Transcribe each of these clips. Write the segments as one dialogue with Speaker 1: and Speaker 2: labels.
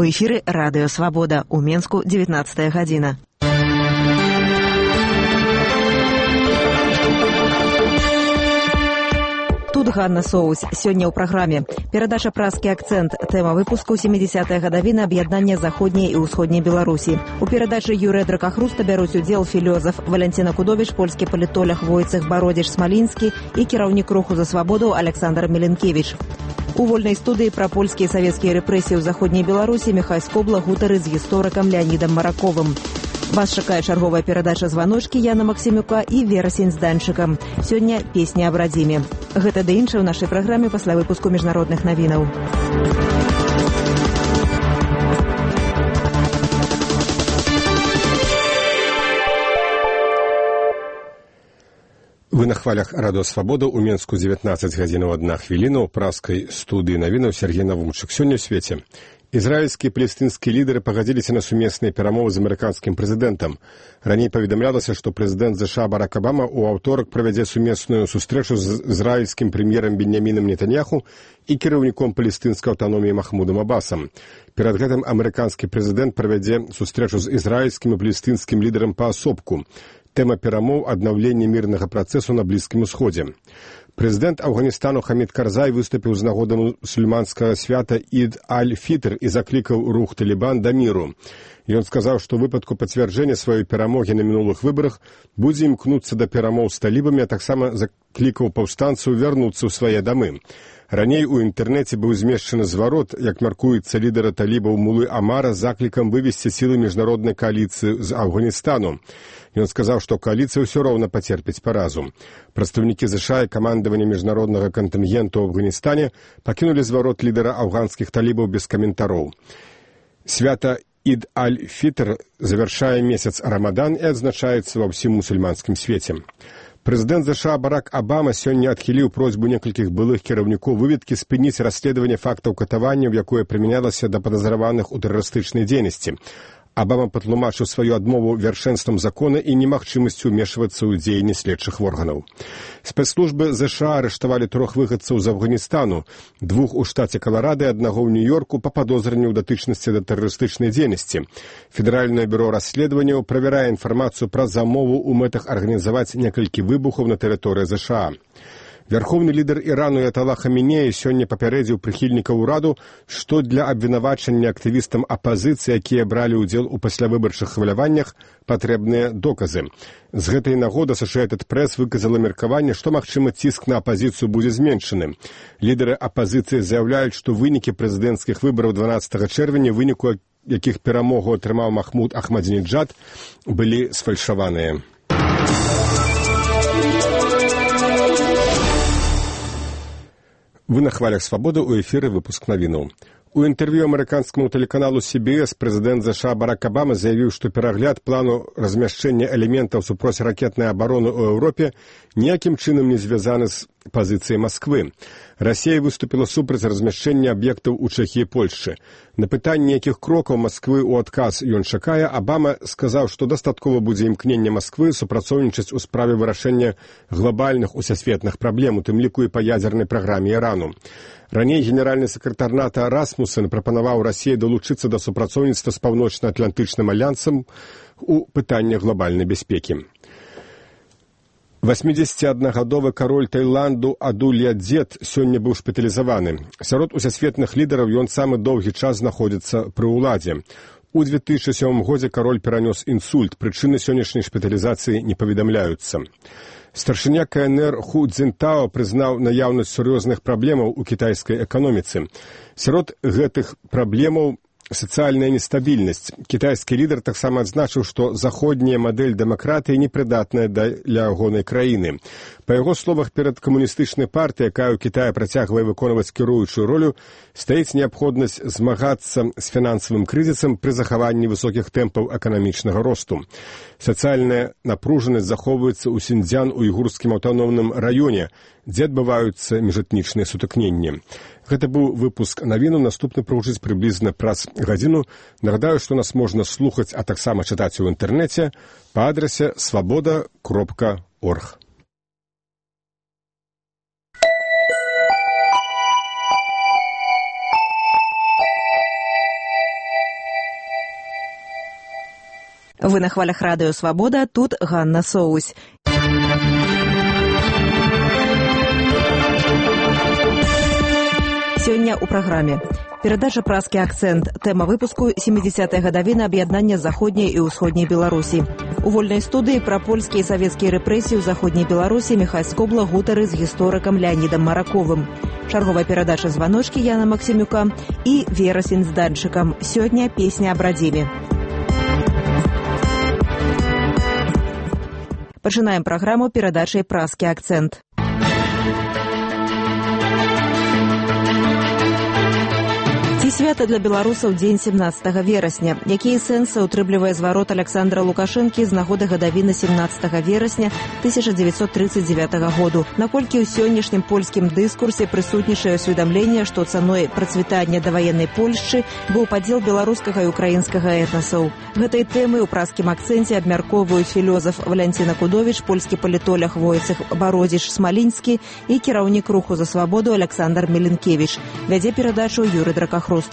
Speaker 1: У эфіры радыё «Свабода». У Менску 19 гадзіна. Тут Ганна Соус. Сёння ў праграме. Перадача «Празкі акцэнт». Тэма выпуску 70-я гадавіна аб'яднання заходняй і ўсходняй Беларусі. У перадачы Юрыя Дракахруста бяруць удзел філёзаф Валянціна Кудовіч, польскі палітолог Войцэх Бародзіч-Смалінскі і кіраўнік руху за свабоду Александр Міленкевіч. У вольнай студыі пра польскія і савецкія рэпрэсіі ў заходняй Беларусі Міхай Скобла гутары з гісторыкам Леанідам Мараковым. Вас чакае чарговая перадача «Званочкі» Яна Максімюка і Верасень з Данчыкам. Сёння песня аб радзіме. Гэта ды іншае ў нашай праграме пасля выпуску міжнародных навінаў.
Speaker 2: Вы на хвалях радыё «Свабода». У Менску 19 гадзінаў 1 хвіліна. У празкай студыі навінаў Сергей Навумчык. Сёння ў свеце. Ізраільскія і палестынскія лідары пагадзіліся на сумесныя перамовы з амерыканскім прэзідэнтам. Раней паведамлялася, што прэзідэнт США Барак Абама ў аўторак правядзе сумесную сустрэчу з ізраільскім прэм'ерам Беньямінам Нетаньяху і кіраўніком палестынскай аўтаноміі Махмудам Абасам. Перад гэтым амерыканскі прэзідэнт правядзе сустрэчу з ізраільскім і палестынскім лідарам паасобку. Тэма перамоў – аднаўленне мірнага працэсу на Блізкім Усходзе. Прэзідэнт Афганістану Хамід Карзай выступіў з нагоды мусульманскага свята Ід-аль-Фітр і заклікаў рух «Талібан» да міру. Ён сказаў, што ў выпадку пацвярджэння сваёй перамогі на мінулых выбарах будзе імкнуцца да перамоў з талібамі, а таксама заклікаў паўстанцаў вярнуцца ў свае дамы. Раней у інтэрнэце быў змешчаны зварот, як мяркуецца лідара талібаў Мулы Амара з заклікам вывесці сілы міжнароднай кааліцыі з Афганістану. Ён сказаў, што кааліцыя ўсё роўна пацерпіць паразу. Прадстаўнікі ЗША і камандавання міжнароднага кантынгенту ў Афганістане пакінулі зварот лідара афганскіх талібаў без каментароў. Свята Ід-аль-Фітр завяршае месяц Рамадан і адзначаецца ва ўсім мусульманскім свеце. Прэзідэнт ЗША Барак Абама сёння адхіліў просьбу некалькіх былых кіраўнікоў выведкі спыніць расследаванне фактаў катаванняў, якое прымянялася да падазраваных у тэрарыстычнай дзейнасці. Абама патлумачыў сваю адмову вяршэнствам закона і немагчымасцю ўмешвацца ў дзеянні следчых органаў. Спецслужбы ЗША арыштавалі 3 выхадцаў з Афганістану, 2 у штаце Каларада і 1 ў Нью-Йорку па падозрэнні ў датычнасці да тэрарыстычнай дзейнасці. Федэральнае бюро расследаванняў правярае інфармацыю пра замову ў мэтах арганізаваць некалькі выбухаў на тэрыторыі ЗША. Вярхоўны лідар Ірану Аятала Хамінеі сёння папярэдзіў прыхільнікаў ураду, што для абвінавачання актывістам апазіцыі, якія бралі ўдзел у паслявыбарчых хваляваннях, патрэбныя доказы. З гэтай нагоды Associated Press выказала меркаванне, што, магчыма, ціск на апазіцыю будзе зменшаны. Лідары апазіцыі заяўляюць, што вынікі прэзідэнцкіх выбараў 12 чэрвеня, выніку якіх перамогу атрымаў Махмуд Ахмадзінеджад, былі сфальшаваныя. Вы на хвалях «Свабоды», у эфіры выпуск навінаў. У інтэрв'ю амерыканскаму тэлеканалу CBS прэзідэнт ЗША Барак Абама заявіў, што перагляд плану размяшчэння элементаў супроціракетнай абароны ў Еўропе ніякім чынам не звязаны з пазіцыяй Масквы. Расія выступіла супраць размяшчэння аб'ектаў у Чэхіі і Польшчы. На пытанне, якіх крокаў Масквы ў адказ ён чакае, Абама сказаў, што дастаткова будзе імкнення Масквы супрацоўнічаць у справе вырашэння глобальных усесветных праблем, у тым ліку і па ядзернай праграме Ірану. Раней генеральны сакратар НАТО Расмуссен прапанаваў Расіі далучыцца да супрацоўніцтва з Паўночна-Атлантычным альянсам у пытаннях глобальнай бяспекі. 81-гадовы кароль Таіланду Адульядзет сёння быў шпіталізаваны. Сярод усесветных лідараў ён самы доўгі час знаходзіцца пры ўладзе. У 2007 годзе кароль перанёс інсульт, прычыны сённяшняй шпіталізацыі не паведамляюцца. Старшыня КНР Ху Цзінтао прызнаў наяўнасць сур'ёзных праблемаў у кітайскай эканоміцы. Сярод гэтых праблемаў сацыяльная нестабільнасць. Кітайскі лідар таксама адзначыў, што заходняя мадэль дэмакратыі непрыдатная для ягонай краіны. Па яго словах, перад камуністычнай партыяй, якая ў Кітаі працягвае выконваць кіруючую ролю, стаіць неабходнасць змагацца з фінансавым крызісам пры захаванні высокіх тэмпаў эканамічнага росту. Сацыяльная напружанасць захоўваецца ў Сіньцзян-уйгурскім аўтаномным раёне, дзе адбываюцца міжэтнічныя сутыкненні. Гэта быў выпуск навіну, наступны прагучыць прыблізна праз гадзіну. Нагадаю, што нас можна слухаць, а таксама чытаць у інтэрнэце па адрасе svoboda.org.
Speaker 1: Вы на хвалях радыё «Свабода», тут Ганна Соусь. Сёння ў праграме. Перадача «Празкі акцэнт». Тэма выпуску 70-я гадавіна аб'яднання заходняй і ўсходняй Беларусі. У вольнай студыі пра польскія і савецкія рэпрэсіі ў заходняй Беларусі Міхай Скобла гутары з гісторыкам Леанідам Мараковым. Чарговая перадача «Званочкі» Яна Максімюка і «Верасень з данчыкам». Сёння песня аб радзіме. Пачынаем праграму перадачай «Празкі акцэнт». Свята для беларусаў дзень 17 верасня. Якія сэнсы утрымлівае зварот Александра Лукашэнкі з нагоды гадавіны 17 верасня 1939 году? Наколькі ў сённяшнім польскім дыскурсе прысутнічае усведамленне, што цаной працвітання даваеннай Польшчы быў падзел беларускага і украінскага этнасаў? Гэтай тэмы ў празкім акцэнце абмяркоўваюць філёзаф Валянціна Кудовіч, польскі палітолог Войцех Бародзіч-Смалінскі і кіраўнік руху за свабоду Александр Меленкевіч. Вядзе перадачу Юрый Дракахруст.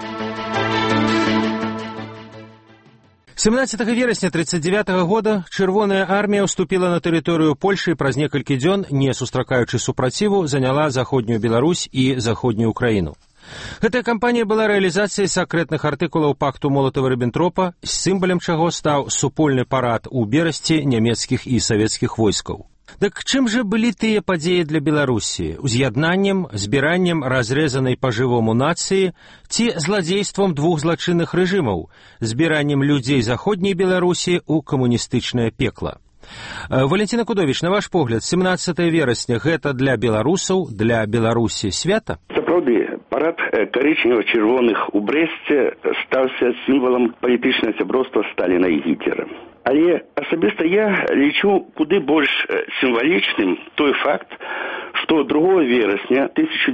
Speaker 3: 17 верасня 1939 года Чырвоная армія ўступіла на тэрыторыю Польшы і праз некалькі дзён, не сустракаючы супраціву, заняла заходнюю Беларусь і заходнюю Украіну. Гэтая кампанія была рэалізацыяй сакрэтных артыкулаў пакту Молатава-Ріббентропа, сімвалем чаго стаў супольны парад у Берасці нямецкіх і савецкіх войскаў. Так чым жа былі тыя падзеі для Беларусі? Уз'яднаннем, збіраннем разрэзанай па-жывому нацыі ці зладзействам двух злачынных рэжымаў, збіраннем людзей заходняй Беларусі ў камуністычнае пекла? Валянціна Кудовіч, на ваш погляд, 17 верасня гэта для беларусаў, для Беларусі свята?
Speaker 4: Сапраўды, парад карычнева-чырвоных у Брэсце стаўся сімвалам палітычнага сяброўства Сталіна і Гітлера. Але асабіста я лічу куды больш сімвалічным той факт, што 2 верасня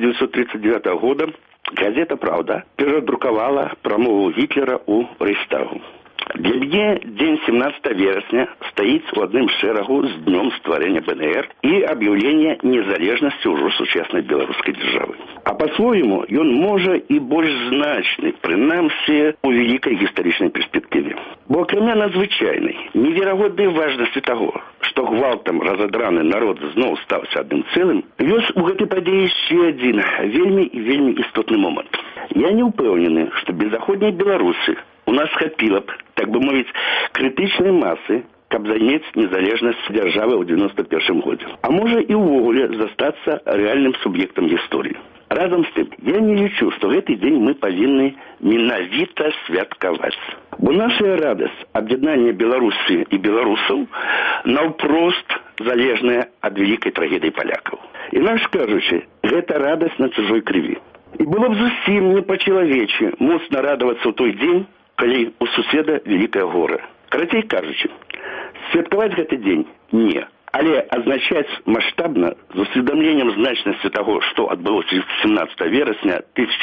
Speaker 4: 1939 года газета «Правда» перадрукавала прамову Гітлера ў Рэйхстагу. Для мяне дзень 17 верасня стаіць у адным шэрагу з днём стварэння БНР і аб'яўлення незалежнасці ўжо сучаснай беларускай дзяржавы. А па-свойму ён можа і больш значны, прынамсі у вялікай гістарычнай перспектыве. Бо акрамя надзвычайнай, неверагоднай важнасці таго, што гвалтам разадраны народ зноў стаўся адным цэлым, ёсць у гэтай падзеі яшчэ адзін вельмі і вельмі істотны момант. Я не ўпэўнены, што без заходняй Беларусы у нас хапіла б, так бы мовіць, крытычнай масы, каб заняць незалежнасць дзяржавы ў 91 годзе. А можа і ўвогуле застацца рэальным суб'ектам гісторыі. Разам з тым, я не лічу, што гэты дзень мы павінны менавіта святкаваць. Бо наша радасць аб'яднання Беларусі і беларусаў наўпрост залежная ад вялікай трагедыі палякаў. Інакш кажучы, гэта радасць на чужой крыві. І было б зусім не па-чалавечы моцна радавацца ў той дзень, калі у суседа вялікае гора. Карацей кажучы, святкаваць гэты дзень не, але азначаць маштабна з усведамленнем значнасці таго, што адбылося 17 верасня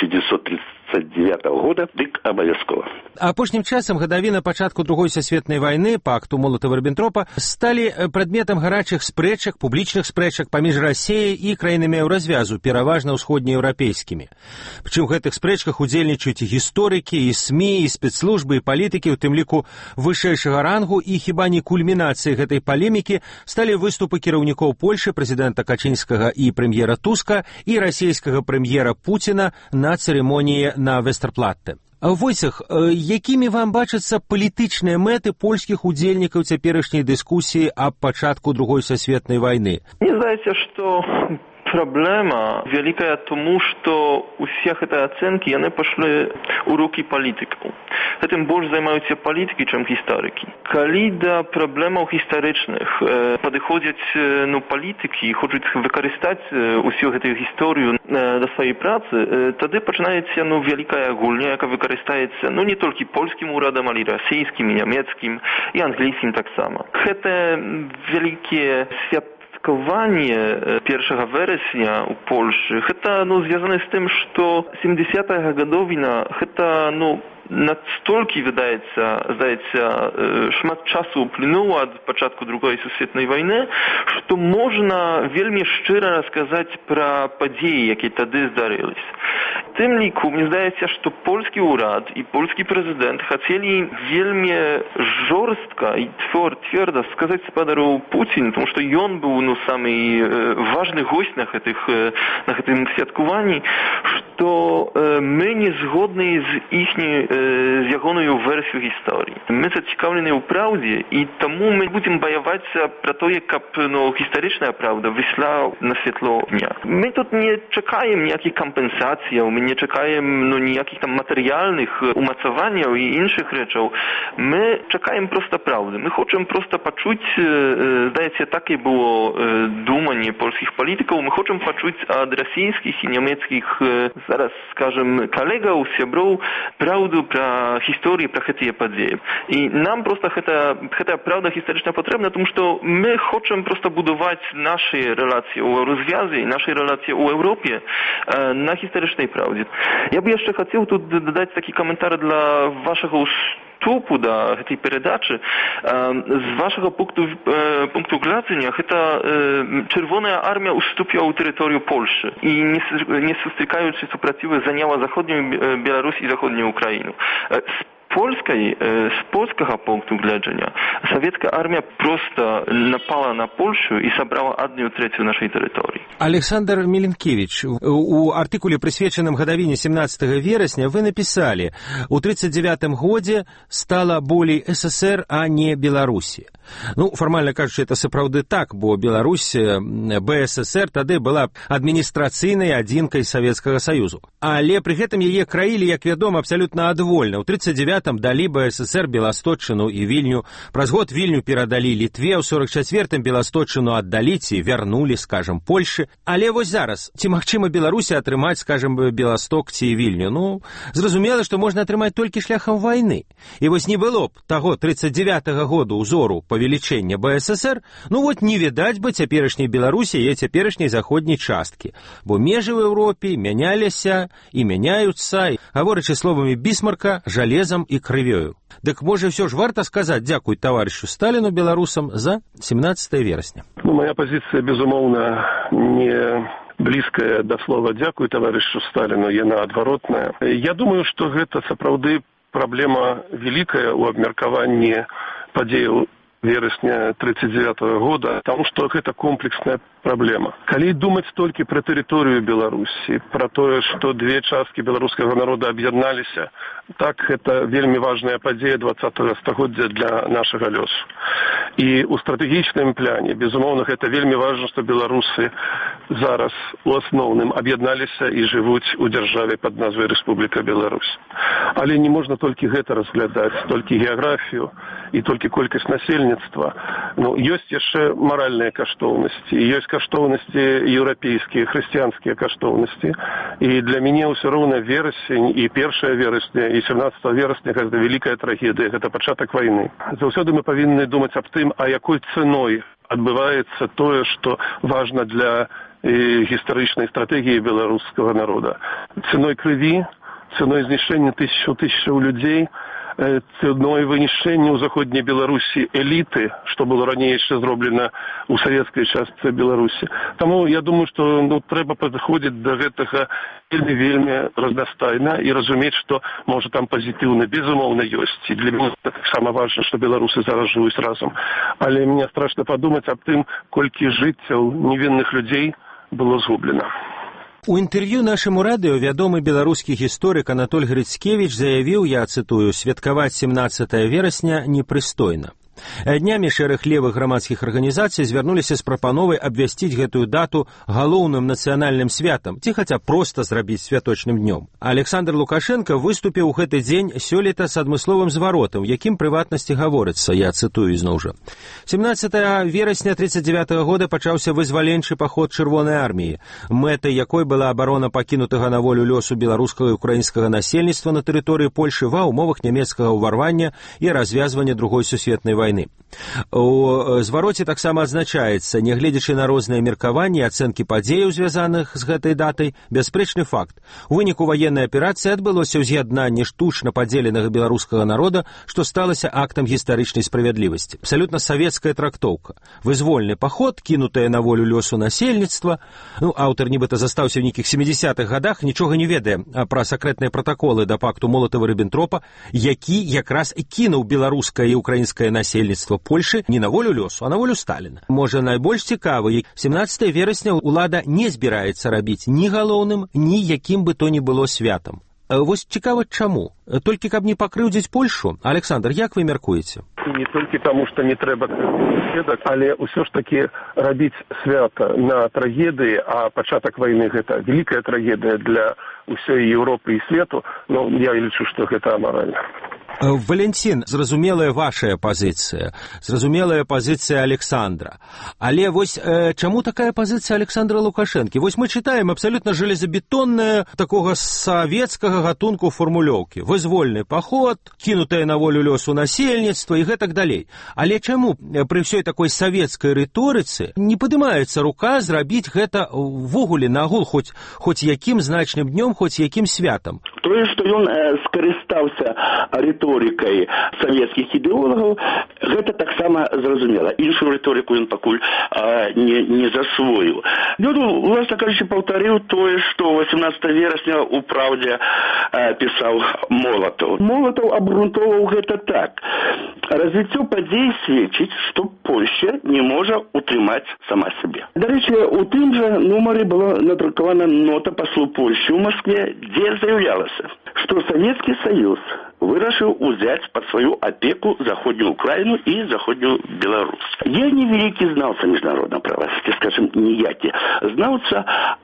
Speaker 4: 1939 года, дык абавязкова.
Speaker 3: Апошнім часам гадавіна пачатку Другой сусветнай вайны, пакту Молатава-Ріббентропа, сталі прадметам гарачых спрэчак, публічных спрэчак паміж Расіяй і краінамі еўразвязу, пераважна ўсходнееўрапейскімі. Прычым у гэтых спрэчках удзельнічаюць і гісторыкі, і СМІ, і спецслужбы, і палітыкі, у тым ліку вышэйшага рангу, і хіба не кульмінацыяй гэтай палемікі сталі выступы кіраўнікоў Польшы, прэзідэнта Качынскага і прэм'ера Туска, і расійскага прэм'ера Пуціна на цырымоніі на Вестэрплатте. Войцех, якімі вам бачацца палітычныя мэты польскіх удзельнікаў цяперашняй дыскусіі аб пачатку Другой сусветнай вайны?
Speaker 5: Мне здаецца, што проблема великая тому, что усе гэтыя ацэнкі яны пашлі ў рукі палітыкаў. Гэтым больш займаюцца палітыкі, чым гістарыкі. Калі да праблемаў гістарычных падыходзяць палітыкі і хочуць выкарыстаць усю гэтую гісторыю да сваёй працы, тады пачынаецца вялікая гульня, яка выкарыстаецца не толькі польскім урадам, але і расійскім, і нямецкім, і англійскім таксама. Гэтыя вялікія святкаванне 1 вересня ў Польшы, гэта звязана з тым, што 70-я гадовіна, гэта настолькі, здаецца, шмат часу ўплынула ад пачатку Другой сусветнай вайны, што можна вельмі шчыра расказаць пра падзеі, якія тады здарыліся. tym liku, mnie zdaje się, że polski urad i polski prezydent chcieli wielmi żorstka i twardo сказать спадару Путин, потому что он был самый важный гость на этом святковании, что мы не згодны з ягоную версию истории. Мы зацікавлены ў правде, и тому мы будем бояваться про то, как историчная правда вышла на светло дня. Мы тут не чекаем никаких компенсаций, мы не чекаем никаких там материальных умацований и інших речей. Мы чекаем просто правды. Мы хотим просто почуть, здається, так и было думание польских политиков, мы хотим почуть от российских и немецких, зараз скажем, коллегов, сябров, правду про историю, про эти подеи. И нам просто эта правда исторично потребна, потому что мы хотим просто будовать наши релации у развязі, наши релации у Европе на историчной правде. Я бы еще хотел тут додать такие комментарии для вашего вступу до этой передачи. С вашего пункту глядения, это Червоная армия уступила у территорию Польши и не сустрікаючи супротиву заняла Заходнюю Беларусь и Заходнюю Украину. С польского пункту глядения советская армия просто напала на Польшу и собрала 1/3 нашей территории.
Speaker 3: Александр Миленкевич, у артикуле, присвеченном годовине 17 вересня, вы написали: у 1939 году стало болей СССР, а не Беларусі. Фармальна кажучы, это сапраўды так, бо Беларусь, БССР тады была адміністрацыйнай адзінкай Савецкага Саюзу. Але пры гэтым яе краілі, як вядома, абсалютна адвольна. У 1939-м далі БССР Беласточчыну і Вільню, праз год Вільню перадалі Літве, у 44-м Беласточчыну аддалі ці вярнулі, скажам, Польшы. Але вось зараз, ці магчыма Беларусі атрымаць, скажам, Беласток ці Вільню? Зразумела, што можна атрымаць толькі шляхам вайны. І вось не было б таго 39-го году ўзору павелічэння БССР, не відаць бы цяперашняй Беларусі і цяперашняй заходняй часткі. Бо межы ў Еўропе мяняліся і мяняюцца, гаворачы словамі Бісмарка, жалезам і крывёю. Дык можа ўсё ж варта сказаць дзякуй таварышу Сталіну беларусам за 17 верасня.
Speaker 6: Моя пазіцыя, безумоўна, не блізкая да слова «дзякуй таварышу Сталіну», яна адваротная. Я думаю, што гэта сапраўды праблема вялікая ў абмеркаванні падзеяў вересня 1939 года, потому что это комплексная проблема. Калі думаць толькі про тэрыторыю Беларусі, про тое, што две часткі беларускага народа аб'ядналіся, так это вельмі важная падзея 20-го стагоддзя для нашага лёсу. І ў стратэгічным пляне, безумоўна, гэта вельмі важна, што беларусы зараз у асноўным аб'ядналіся і жывуць у дзяржаве пад назвай Рэспубліка Беларусь. Але не можна толькі гэта разглядаць, толькі геаграфію і толькі колькасць насельніцтва. Ёсць яшчэ маральныя каштоўнасці, ёсць каштоўнасці еўрапейскія, хрысціянскія каштоўнасці. І для мяне ўсё роўна верасень і 1 верасня, і 17 верасня гэта вялікая трагедыя, гэта пачатак вайны. Заўсёды мы павінны думаць аб тым, а якой цэной адбываецца тое, што важна для гістарычнай стратэгіі беларускага народа. Цэной крыві, цэной знішчэння тысячаў людзей, цэной вынішчэння ў заходняй Беларусі эліты, што было раней яшчэ зроблена ў савецкай частцы Беларусі. Таму я думаю, што трэба падыходзіць да гэтага вельмі разнастайна і разумець, што можа там пазітыўна, безумоўна, ёсць. І для мяне таксама важна, што беларусы зараз жывуць разам. Але мне страшна падумаць аб тым, колькі жыццяў невінных людзей было згублена.
Speaker 3: У інтэрв'ю нашаму радыё вядомы беларускі гісторык Анатоль Грыцкевіч заявіў, я цытую, святкаваць 17 верасня непрыстойна. Днямі шэраг левых грамадскіх арганізацый звярнуліся з прапановай абвясціць гэтую дату галоўным нацыянальным святам, ці хаця проста зрабіць святочным днём. Александр Лукашенко выступіў у гэты дзень сёлета з адмысловым зваротам, якім прыватнасці гаворыцца, я цытую ізноў жа. 17 верасня 1939 года пачаўся вызваленчы паход Чырвонай арміі, мэтай якой была абарона пакінутага на волю лёсу беларускага і украінскага насельніцтва на тэрыторыі Польшы ва ўмовах нямецкага ўварвання і развязвання другой сусветнай вайны. вайны. У звароце таксама адзначаецца, нягледзячы на розныя меркаванні і ацэнкі падзеяў, звязаных з гэтай датай, бясспрэчны факт. У выніку ваеннай аперацыі адбылося ўз'яднанне штучна падзеленага беларускага народа, што сталася актам гістарычнай справядлівасці. Абсалютна савецкая трактоўка. Вызвольны паход, кінутая на волю лёсу насельніцтва. Аўтар нібыта застаўся ў нейкіх 70-х гадах, нічога не ведае пра сакрэтныя пратаколы да пакту Молатава-Ріббентропа, які якраз кінуў беларускае і украінскае насельніцтва Польшы не на волю лёсу, а на волю Сталіна. Можа, найбольш цікавы, 17 верасня ўлада не збіраецца рабіць ні галоўным, ні якім бы то ні было святам. Вось цікава чаму? Толькі каб не пакрыўдзіць Польшу? Александр, як вы мяркуеце?
Speaker 6: Не толькі таму, што не трэба сведак, але ўсё ж такі рабіць свята на трагедыі, а пачатак вайны гэта вялікая трагедыя для ўсёй Еўропы і свету, я лічу, што гэта амаральна.
Speaker 3: Валентин, зразумелая вашая пазіцыя, зразумелая пазіцыя Александра. Але вось чаму такая пазіцыя Александра Лукашэнкі? Вось мы чытаем абсалютна железабетонная такога савецкага гатунку фармулёўкі. Вызвольны паход, кінутая на волю лёсу насельніцтва і гэтак далей. Але чаму пры ўсёй такой савецкай рыторыцы не падымаецца рука зрабіць гэта ввогуле нагул хоць якім значным днём, хоць якім святам?
Speaker 4: Тое, што ён скарыстаўся рыторыкай савецкіх ідэолагаў, гэта таксама зразумела. Іншую рыторыку ён пакуль не засвоіў. Ён, власна кажучы, паўтарыў тое, што 18 верасня у «Праўдзе» пісаў Молатаў. Молатаў абгрунтоўваў гэта так. Развіццё падзей сведчыць, што Польшча не можа утрымаць сама сябе. Дарэчы, у тым жа нумары была надрукавана нота паслу Польшчы ў Маскве, дзе заявлялася, што Савецкі Саюз вырашыў узяць пад сваю апеку Заходнюю Украіну і Заходнюю Беларусь. Я не вялікі знаўца міжнароднага права, скажем, ніякі знаўца,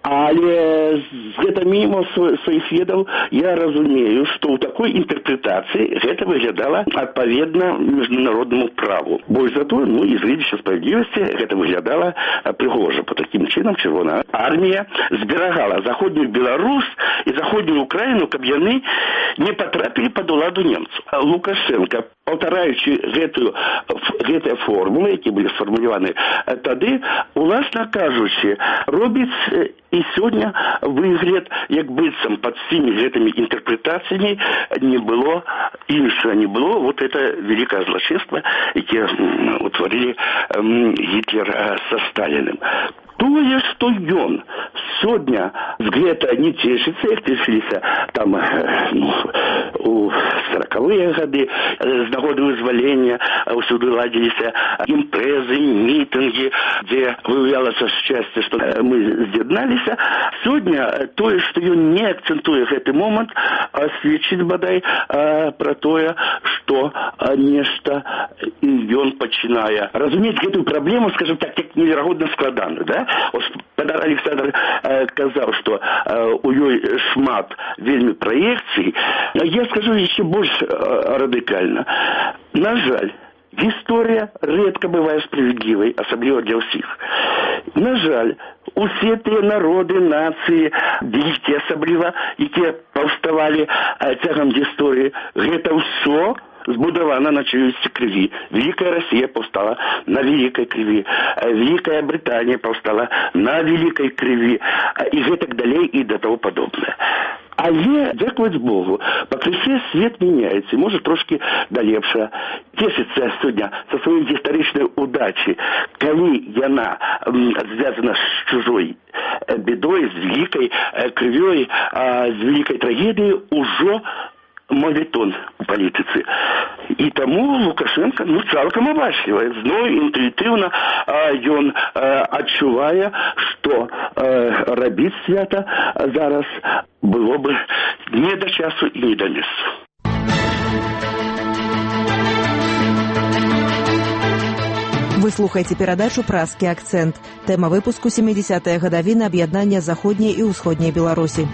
Speaker 4: але гэта мімо сваіх ведаў я разумею, што ў такой інтэрпрэтацыі гэта выглядала адпаведна міжнароднаму праву. Больш за то, і з гледзяча справядлівасці гэта выглядала прыгожа. По такім чынам Чырвоная армія зберагала Заходнюю Беларусь і Заходнюю Украіну, каб яны не патрапілі пад уладу немцаў. Лукашенко, паўтараючы гэтыя формулы, які былі сфармуляваны тады, уласна кажучы, робіць і сёння выгляд, як быццам пад всімі гэтымі інтэрпрэтацыямі не было іншага, не было вот это великое злачынства, якое утварылі Гітлер са Сталіным. Тое, што ён сёння з гэта не цешыцца, як цешыліся там у 40-е гады, з нагоды вызвалення ўсюды ладзіліся імпрэзы, мітынгі, дзе выявлялася шчасце, што мы з'ядналіся. Сёння тое, што ён не акцэнтуе гэты момант, сведчыць бадай пра тое, што нешта ён пачынае разумець гэтую праблему, скажем так, як неверагодна складаную, да? Александр казаў, што у ёй шмат вельмі праекцый. Я скажу яшчэ больш радыкальна. На жаль, гісторыя рэдка бывае справядлівай, асабліва для ўсіх. На жаль, усе тыя народы, нацыі, вялікія асабліва, якія паўставалі цягам гісторыі, гэта ўсё збудавана на чыюсьці крыві. Великая Россия паўстала на великой крыві, Великая Британия паўстала на великой крыві, і гэтак далей і да того падобнае. Але, дзякаваць Богу, пакрысе свет мяняецца, і можа трошки да лепшага. Цешыцца сёння са сваёй гістарычнай удачы, калі яна звязана з чужой бедой, з великой крывёй, з великой трагедыяй, ужо мовітон у палітыцы. І таму Лукашенко цалкам абачлівае. Зноў інтуітыўна ён адчувае, што рабіць свята зараз было бы не да часу і не да месца.
Speaker 1: Вы слухаеце перадачу «Празкі акцэнт». Тэма выпуску 70-я гадавіна аб'яднання Заходняй і Ўсходняй Беларусі.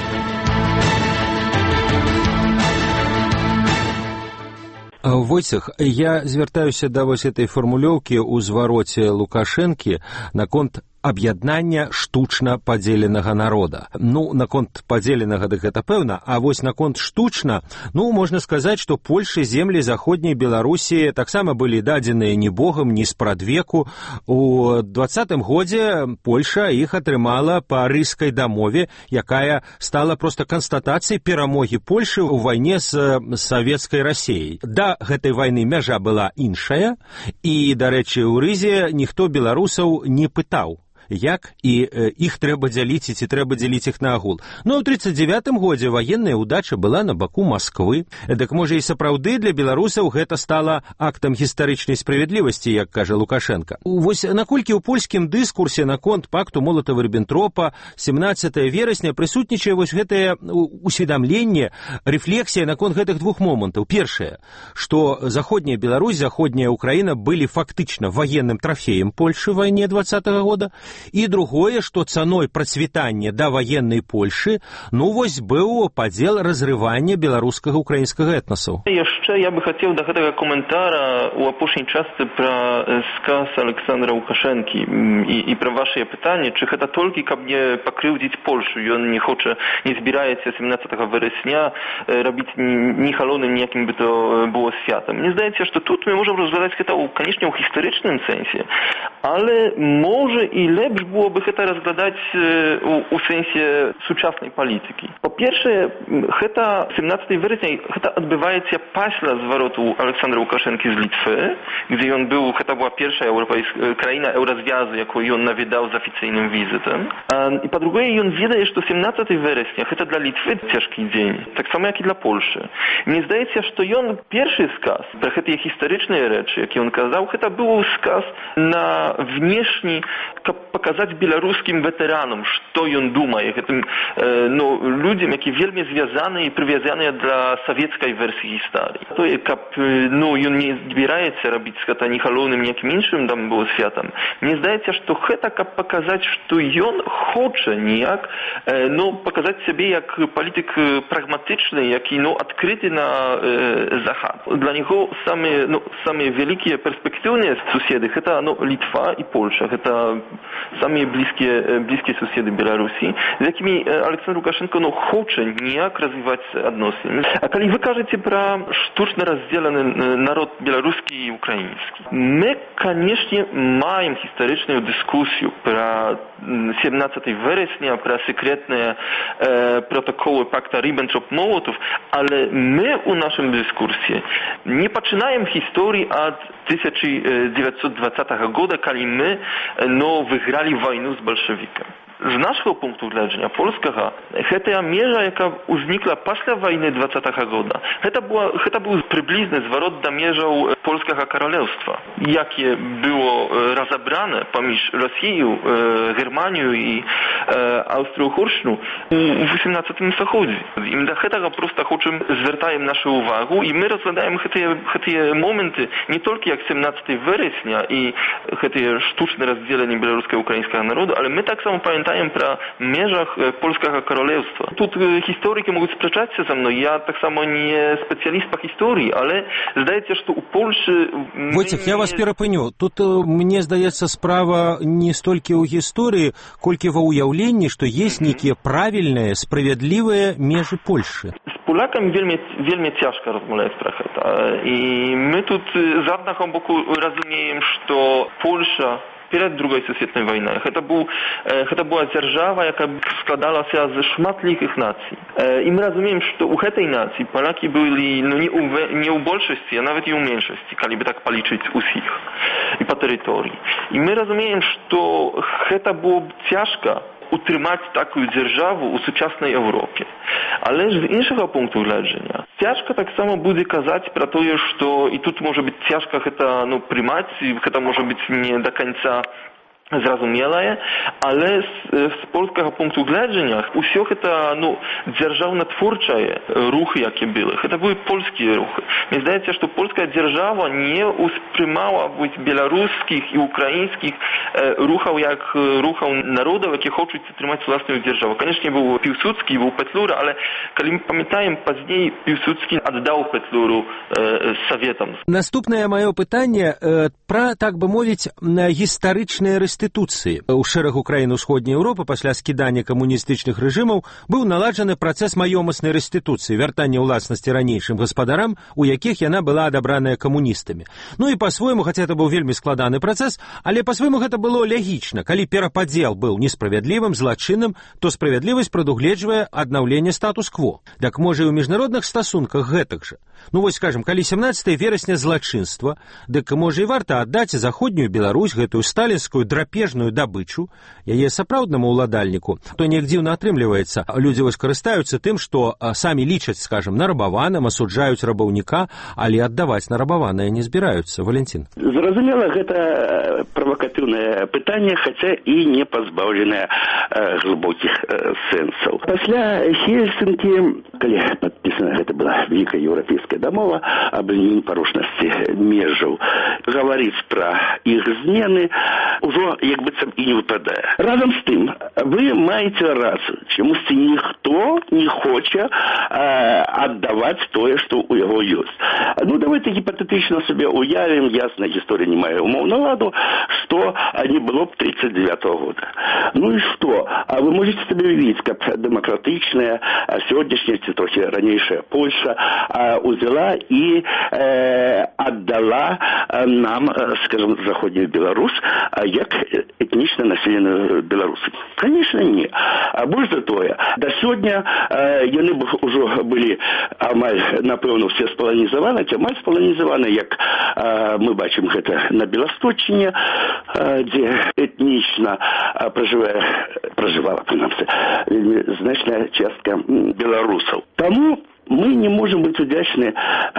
Speaker 3: Войцех, я звяртаюся да вось этой фармулёўкі ў звароце Лукашэнкі наконт аб'яднання штучна падзеленага народа. Наконт падзеленага дык гэта пэўна, а вось наконт штучна, можна сказаць, што Польшы землі заходняй Беларусі таксама былі дадзеныя ні богам, ні спрадвеку. У 20-м годзе Польша іх атрымала па рыжскай дамове, якая стала проста канстатацыяй перамогі Польшы ў вайне з савецкай Расіяй. Да гэтай вайны мяжа была іншая, і, дарэчы, у Рызе ніхто беларусаў не пытаў, як і іх трэба дзяліць, ці трэба дзяліць іх на агул. У 39-м годзе ваенная ўдача была на баку Масквы. Дык, можа, і сапраўды для беларусаў гэта стала актам гістарычнай справядлівасці, як кажа Лукашенко. Вось наколькі ў польскім дыскурсе наконт пакту Молатава-Ріббентропа 17 верасня прысутнічае вось гэтае усведамленне, рэфлексія наконт гэтых двух момантаў. Першае, што заходняя Беларусь, заходняя Украіна былі фактычна военным трафеем Польшы в вайне 20-го года. І другое, што цаной працвітання да ваеннай Польшы, вось быў падзел разрывання беларускага украінскага этнасаў.
Speaker 5: Яшчэ я бы хацеў да гэтага каментара ў апошняй частцы пра сказ Александра Лукашэнкі і пра вашае пытанне, чы гэта толькі, каб не пакрыўдзіць Польшу. Ён не збіраецца 17 верасня рабіць ні халоным ніякім бы то было святам. Мне здаецца, што тут мы можам разглядаць гэта, канечне, ў гістарычным сэнсе, але можа і лепш было бы гэта разглядаць у сэнсе сучаснай палітыкі. Па-першае, гэта 17 верасня гэта адбываецца пасля звароту Александра Лукашэнкі з Літвы, дзе ён быў, гэта была першая краіна еўразвязу, якую ён наведаў з афіцыйным візітам. І па-другое, ён ведае, што 17 верасня гэта для Літвы цяжкі дзень, таксама як і для Польшы. Мне здаецца, што ён першы сказ пра гэтыя гістарычныя рэчы, які ён казаў, гэта быў сказ на внешні, каб паказаць беларускім ветэранам, што ён думае, гэтым людзям, які вельмі звязаныя і прывязаныя да савецкай версіі гісторыі. Тое, каб ён не збіраецца рабіць гэта ні халоўным, ніякім іншым там было святам. Мне здаецца, што гэта каб паказаць, што ён хоча ніяк паказаць сябе як палітык прагматычны, які адкрыты на захад. Для него самыя вялікія перспектыўныя суседы гэта Літва і Польша. Гэта самыя блізкія суседы Беларусі, з якімі Александр Лукашенко хоча ніяк развіваць адносіны. А калі вы кажаце пра штучна раздзелены народ беларускі і украінскі, мы, канешне, маем гістарычную дыскусію пра 17 верасня, пра секретныя протоколы пакта Ріббентроп-Молотов, але мы у нашым дыскурсе не пачынаем гісторыі ад 1920 года, калі мы выйгралі вайну з бальшавікамі. З нашага пункту гледжання польскага, гэтая межа, яка ўзнікла пасля вайны 20-го года, гэта быў прыблізны зварот да межаў польскага каралеўства, яке было разабране паміж Расію, Германію і Аўстрыю-Хоршну у 18-м стагоддзі. І да гэтага проста звяртаем нашу увагу, і мы разглядаем гэтыя моменты не толькі як 17 верасня і гэтыя штучныя раздзеленні беларускага і украінскага народу, але мы таксама памятаем пра межах польскага каралеўства. Тут гісторыкі могуць спрачацца са мной, я таксама не спецыяліст па гісторыі, але здаецца, што ў Польшы...
Speaker 3: Войцех, я вас перапыню. Тут, мне здаецца, справа не столькі ў гісторыі, колькі ва ўяўленні, што ёсць нейкія правільныя, справядлівыя межы Польшы.
Speaker 5: З полякамі вельмі цяжка размаўляць пра гэта. І мы тут з аднаго боку разумеем, што Польша перед другой сусветнай вайной. Гэта была дзяржава, яка складалася з шматлікіх нацый. І мы разумеем, што ў гэтай нацыі палякі былі не ў большасці, а нават і ў меншасці, калі бы так палічыць усіх і па тэрыторыі. І мы разумеем, што гэта было б цяжка утрымаць такую дзяржаву ў сучаснай Европе. Але ж з іншага пункту гледжання цяжка таксама будзе казаць пра тое, што і тут можа быць цяжка гэта прымаць, гэта можа быць не да канца зразумелае, але з польскага пункту гледжання ўсё гэта дзяржаўна-творчае рухі, які былі. Гэта былі польскія рухі. Мне здаецца, што польская дзяржава не успрымала беларускіх і украінскіх рухаў як рухаў народаў, які хочуць атрымаць уласную дзяржаву. Канешне, быў Пілсудскі, быў Петлюра, але калі мы памятаем, пазней Пілсудскі аддаў Петлюру саветам.
Speaker 3: Наступнае маё пытанне пра, так бы мовіць, гістарычныя рысункі рэстытуцыі. У шэрагу краін усходняй Еўропы пасля скідання камуністычных рэжымаў быў наладжаны працэс маёмаснай рэстытуцыі, вяртання ўласнасці ранейшым гаспадарам, у якіх яна была адабраная камуністамі. Ну і па-свойму, хаця это быў вельмі складаны працэс, але па-свойму гэта было лягічна. Калі перападзел быў несправядлівым, злачынным, то справядлівасць прадугледжвае аднаўленне статус-кво. Так можа і ў міжнародных стасунках гэтак жа. Ну вось, скажем, калі 17 верасня злачынства, дык можа і варта аддаць заходнюю Беларусь, гэтую сталінскую драпежную дабычу, яе сапраўднаму ўладальніку, то неяк дзіўна атрымліваецца. Людзі вось карыстаюцца тым, што самі лічаць, скажем, нарабаваным, асуджаюць рабаўніка, але аддаваць нарабаванае не збіраюцца. Валентин.
Speaker 4: Зразумела, гэта правакатыўнае пытанне, хаця і не пазбаўленае глыбокіх сэнсаў. Пасля Хельсінкі, калі падпісана гэта была вялікая еўрапейская дамова аб непарушнасці межаў, гаварыць пра іх змены ўжо як быццам і не выпадае. Разам з тым, вы маеце рацыю, чамусьці ніхто не хоча аддаваць тое, што ў яго ёсць. Ну, давайте гіпатэтычна сабе уявім, ясна, гісторыя не мае умоўна ладу, што не было б 39-го года. Ну і што? А вы можете сабе увидеть, каб дэмакратычная, сённяшняя, ці трохі ранейшая Польша узяла і аддала нам, скажем, заходнюю Беларусь, як этнічна населеную Беларусі. Конечно, не. А больш за тое, да сёння яны ўжо былі амаль, напэўна, все спаланізаваны, ці амаль спаланізаваны, як мы бачым гэта на Беласточчыне, дзе этнічна пражывала, прынамсі, вельмі значная частка беларусаў. Таму мы не можем быть удячны